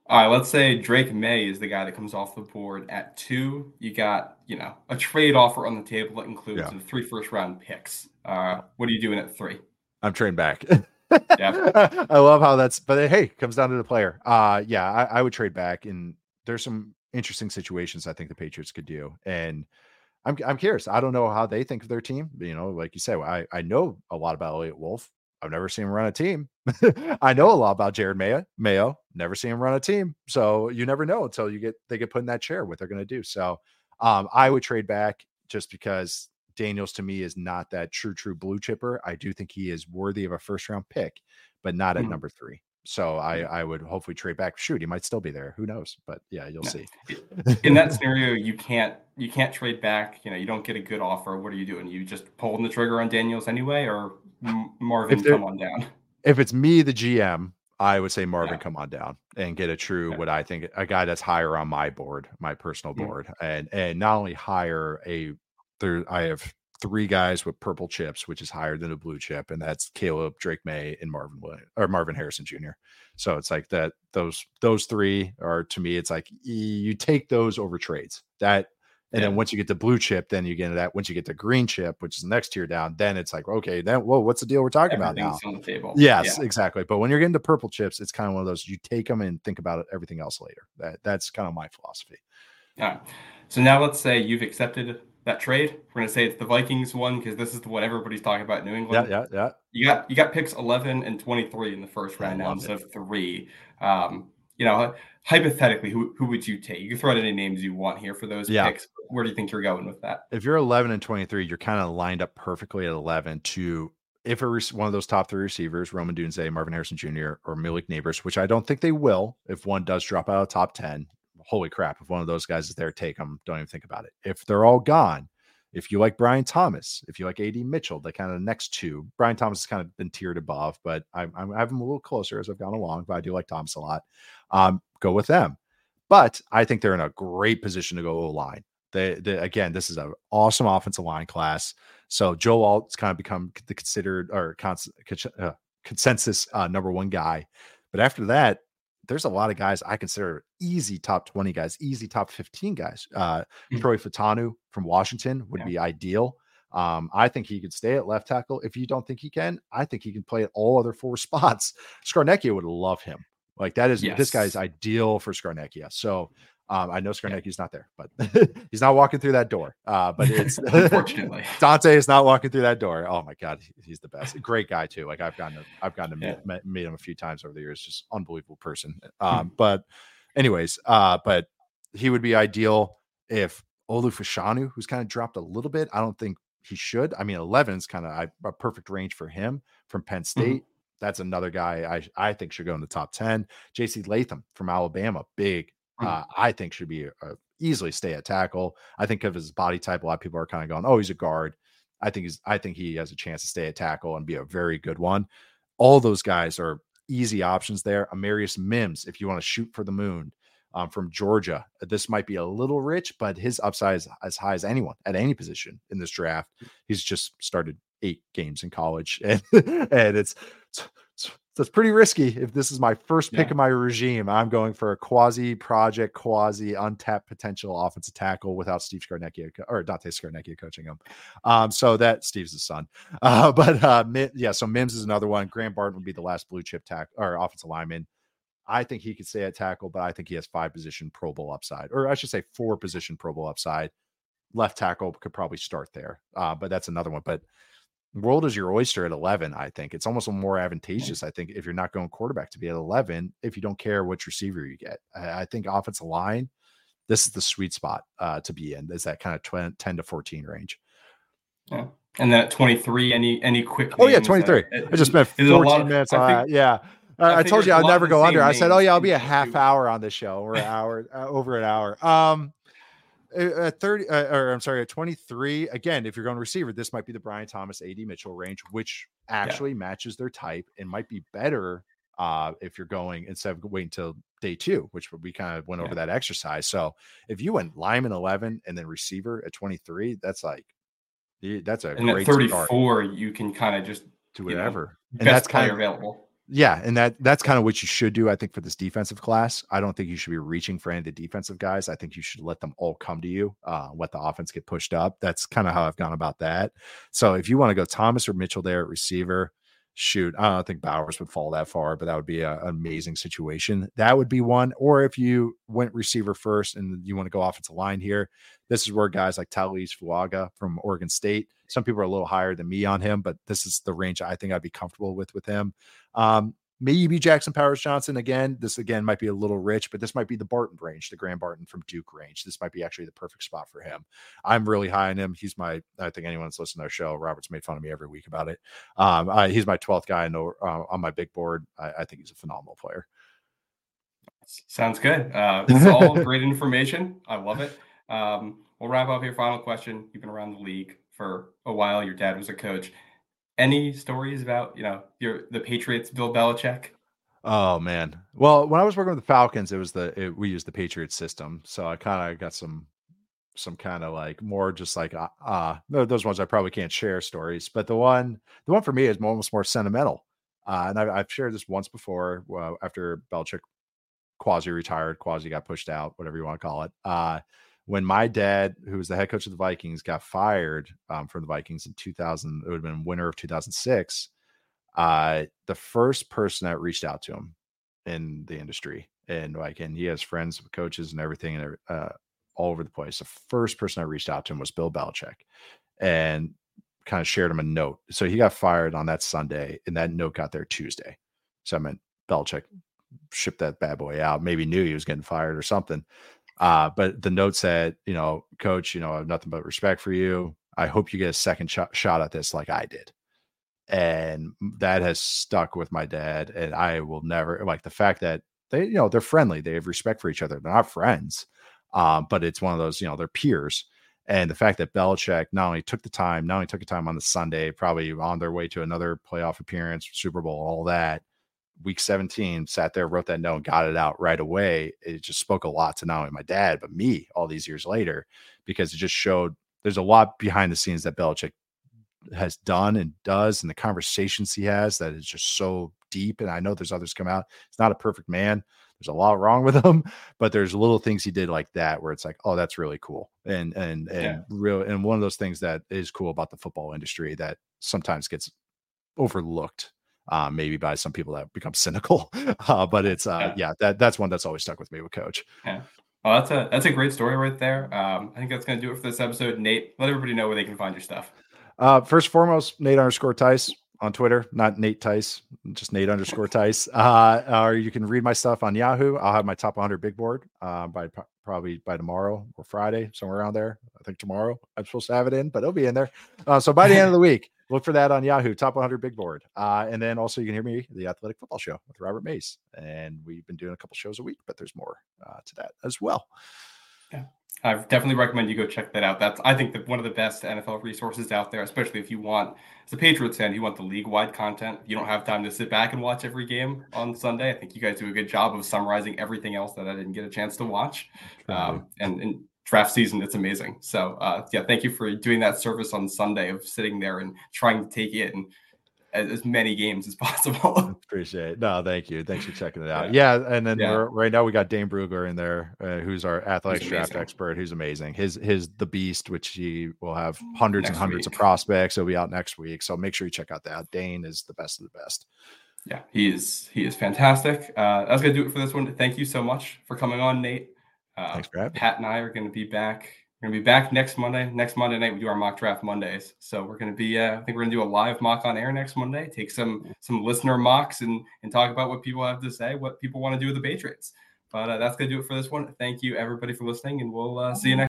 A: All right, let's say Drake May is the guy that comes off the board at two. You got, you know, a trade offer on the table that includes
B: Yeah.
A: three first round picks. Uh, what are you doing at three?
B: I'm trading back.
A: Yeah.
B: I love how that's, but hey, it comes down to the player. Uh, yeah, I, I would trade back, and there's some interesting situations I think the Patriots could do. And I'm, I'm curious. I don't know how they think of their team. You know, like you said, I, I know a lot about Elliott Wolf. I've never seen him run a team. I know a lot about Jared Mayo. Mayo, never seen him run a team. So you never know until you get they get put in that chair what they're going to do. So um, I would trade back just because Daniels to me is not that true, true blue chipper. I do think he is worthy of a first round pick, but not at
A: Mhm.
B: number three. So I, I would hopefully trade back. Shoot, he might still be there. Who knows? But yeah, you'll
A: Yeah.
B: see.
A: In that scenario, you can't you can't trade back. You know, you don't get a good offer. What are you doing? You just pulling the trigger on Daniels anyway, or M- Marvin,
B: If there-
A: come on down?
B: If it's me, the G M, I would say Marvin,
A: Yeah.
B: come on down and get a true,
A: Yeah.
B: what I think, a guy that's higher on my board, my personal
A: Mhm.
B: board, and and not only higher a there. I have three guys with purple chips, which is higher than a blue chip, and that's Caleb, Drake May, and Marvin Williams, or Marvin Harrison Junior So it's like that. Those those three are, to me, it's like you take those over trades. That. And
A: Yeah.
B: then once you get to blue chip, then you get into that. Once you get to green chip, which is the next tier down, then it's like, okay, then whoa, what's the deal we're talking about now?
A: Everything's on the table.
B: Yes,
A: Yeah.
B: exactly. But when you're getting to purple chips, it's kind of one of those, you take them and think about it, everything else later. That that's kind of my philosophy.
A: All right. So now let's say you've accepted that trade. We're gonna say it's the Vikings one because this is the one everybody's talking about in New
B: Yeah,
A: England.
B: yeah, yeah.
A: You got you got picks eleven and twenty-three in the first
B: I
A: round now
B: love
A: instead of three. Um, you know, hypothetically, who who would you take? You can throw out any names you want here for those
B: Yeah.
A: picks. Where do you think you're going with that?
B: If you're eleven and twenty-three, you're kind of lined up perfectly at eleven to, if a rec- one of those top three receivers, Roman Dunze, Marvin Harrison Junior, or Malik Neighbors, which I don't think they will. If one does drop out of top ten, holy crap! If one of those guys is there, take them. Don't even think about it. If they're all gone, if you like Brian Thomas, if you like A D Mitchell, the kind of next two, Brian Thomas has kind of been tiered above, but I'm, I'm I have him a little closer as I've gone along. But I do like Thomas a lot. Um, go with them. But I think they're in a great position to go O-line. They, they again, this is an awesome offensive line class. So Joe Alt's kind of become the considered or cons- uh, consensus uh, number one guy. But after that, there's a lot of guys I consider easy top twenty guys, easy top fifteen guys. Uh,
A: Mhm.
B: Troy Fatanu from Washington would
A: Yeah.
B: be ideal. Um, I think he could stay at left tackle. If you don't think he can, I think he can play at all other four spots. Scarnecchia would love him. Like that is this guy's
A: Yes.
B: ideal for Scarnecchia. So um, I know Scarnecchia's not there, but he's not walking through that door. Uh, but it's
A: Unfortunately.
B: Dante is not walking through that door. Oh my God, he- he's the best. Great guy too. Like I've gotten to, I've gotten to
A: Yeah.
B: meet, met, meet him a few times over the years. Just unbelievable person. Um, but anyways, uh, but he would be ideal if Olu Fashanu, who's kind of dropped a little bit. I don't think he should. I mean, eleven is kind of a perfect range for him from Penn State. That's another guy I I think should go in the top ten. J C Latham from Alabama, big. Uh, I think should be a, a easily stay at tackle. I think of his body type, a lot of people are kind of going, "Oh, he's a guard." I think he's. I think he has a chance to stay at tackle and be a very good one. All those guys are easy options there. Amarius Mims, if you want to shoot for the moon, um, from Georgia. This might be a little rich, but his upside is as high as anyone at any position in this draft. He's just started eight games in college, and and it's. it's That's pretty risky. If this is my first pick
A: Yeah.
B: of my regime, I'm going for a quasi project, quasi untapped potential offensive tackle without Steve Scarnecchia or Dante Scarnecchia coaching him. Um, so that Steve's his son. Uh, but uh, yeah, so Mims is another one. Graham Barton would be the last blue chip tack or offensive lineman. I think he could stay at tackle, but I think he has five position Pro Bowl upside, or I should say four position Pro Bowl upside. Left tackle could probably start there, uh, but that's another one. But world is your oyster at eleven. I think it's almost more advantageous. I think if you're not going quarterback to be at eleven, if you don't care which receiver you get, I, I think offensive line, this is the sweet spot uh, to be in. Is that kind of ten to fourteen range.
A: Yeah. And then at twenty-three, any any quick
B: Oh yeah,
A: names,
B: twenty-three.
A: uh,
B: I just spent
A: is it a lot
B: fourteen
A: of-
B: minutes
A: I
B: on
A: think-
B: that. Yeah. Uh,
A: I
B: I, told
A: figured
B: you
A: a
B: I'd
A: lot of
B: never
A: the
B: go under.
A: same
B: I said, "Oh yeah, I'll
A: names
B: be a
A: into
B: half
A: two.
B: hour on this show. We're an hour uh, over an hour." Um, at thirty, uh, or I'm sorry, at twenty-three. Again, if you're going receiver, this might be the Brian Thomas, A D Mitchell range, which actually matches their type and might be better uh, if you're going instead of waiting until day two, which we kind of went over
A: Yeah.
B: that exercise. So if you went lineman eleven and then receiver at twenty-three, that's like that's a
A: And at
B: great start
A: thirty-four, you can kind of just
B: to
A: you know,
B: whatever. And
A: best
B: that's kind
A: player
B: of
A: available.
B: Yeah, and that that's kind of what you should do, I think, for this defensive class. I don't think you should be reaching for any of the defensive guys. I think you should let them all come to you, uh, let the offense get pushed up. That's kind of how I've gone about that. So if you want to go Thomas or Mitchell there at receiver, shoot, I don't think Bowers would fall that far, but that would be a, an amazing situation. That would be one. Or if you went receiver first and you want to go offensive line here, this is where guys like Talise Fuaga from Oregon State, some people are a little higher than me on him, but this is the range I think I'd be comfortable with with him. Um, maybe Jackson Powers Johnson again. This again might be a little rich, but this might be the Barton range, the Graham Barton from Duke range. This might be actually the perfect spot for him. I'm really high on him. He's my, I think anyone that's listened to our show, Robert's made fun of me every week about it. Um, I, he's my twelfth guy I know, uh, on my big board. I, I think he's a phenomenal player.
A: Sounds good. Uh, it's all great information. I love it. Um, we'll wrap up here. Final question. You've been around the league for a while. Your dad was a coach. Any stories about, you know, your the Patriots, Bill Belichick?
B: Oh man. Well, when I was working with the Falcons, it was the it, we used the Patriot system, so I kind of got some some kind of like more just like uh, uh those ones I probably can't share stories, but the one the one for me is almost more sentimental. Uh, and I've, I've shared this once before. Well, after Belichick quasi retired, quasi got pushed out, whatever you want to call it. Uh, when my dad, who was the head coach of the Vikings, got fired um, from the Vikings in two thousand, it would have been winter of two thousand six. Uh, the first person that reached out to him in the industry, and like, and he has friends with coaches and everything, and uh, all over the place. The first person that reached out to him was Bill Belichick, and kind of shared him a note. So he got fired on that Sunday, and that note got there Tuesday. So I meant Belichick shipped that bad boy out. Maybe knew he was getting fired or something. Uh, but the note said, you know, coach, you know, I have nothing but respect for you. I hope you get a second shot, shot at this like I did. And that has stuck with my dad. And I will never, like, the fact that they, you know, they're friendly. They have respect for each other. They're not friends. Um, but it's one of those, you know, they're peers. And the fact that Belichick not only took the time, not only took the time on the Sunday, probably on their way to another playoff appearance, Super Bowl, all that, week seventeen, sat there, wrote that note, and got it out right away. It just spoke a lot to not only my dad, but me all these years later, because it just showed there's a lot behind the scenes that Belichick has done and does, and the conversations he has that is just so deep. And I know there's others come out. It's not a perfect man. There's a lot wrong with him, but there's little things he did like that where it's like, oh, that's really cool. And, and, and
A: Yeah.
B: real. And one of those things that is cool about the football industry that sometimes gets overlooked, uh, maybe by some people that become cynical. Uh, but it's, uh, yeah. yeah, that that's one that's always stuck with me with Coach.
A: Yeah. Oh, that's a, that's a great story right there. Um, I think that's going to do it for this episode. Nate, let everybody know where they can find your stuff.
B: Uh, first and foremost, Nate underscore Tice on Twitter, not Nate Tice, just Nate underscore Tice. Uh, or you can read my stuff on Yahoo. I'll have my top one hundred big board uh, by probably by tomorrow or Friday, somewhere around there. I think tomorrow I'm supposed to have it in, but it'll be in there. Uh, so by the end of the week, look for that on Yahoo, top one hundred big board. Uh, and then also you can hear me, the Athletic Football Show with Robert Mays. And we've been doing a couple shows a week, but there's more uh, to that as well.
A: Yeah. I definitely recommend you go check that out. That's, I think, that one of the best N F L resources out there, especially if you want, as a Patriots fan, you want the league-wide content. You don't have time to sit back and watch every game on Sunday. I think you guys do a good job of summarizing everything else that I didn't get a chance to watch. Um, and, and draft season, it's amazing. So, uh, yeah, thank you for doing that service on Sunday of sitting there and trying to take in as, as many games as possible.
B: Appreciate it. No, thank you. Thanks for checking it out. Yeah. yeah and then yeah. We're, right now we got Dane Brugler in there, uh, who's our athletics draft expert. Who's amazing. His, his, the beast, which he will have hundreds next and hundreds week. of prospects. He'll be out next week. So make sure you check out that. Dane is the best of the best.
A: Yeah, he is. He is fantastic. Uh, that's going to do it for this one. Thank you so much for coming on, Nate. Uh,
B: Thanks for having me.
A: Pat and I are going to be back. We're going to be back next Monday. Next Monday night, we do our mock draft Mondays. So we're going to be, uh, I think we're going to do a live mock on air next Monday, take some some listener mocks and, and talk about what people have to say, what people want to do with the Patriots. But uh, that's going to do it for this one. Thank you, everybody, for listening, and we'll uh, see you next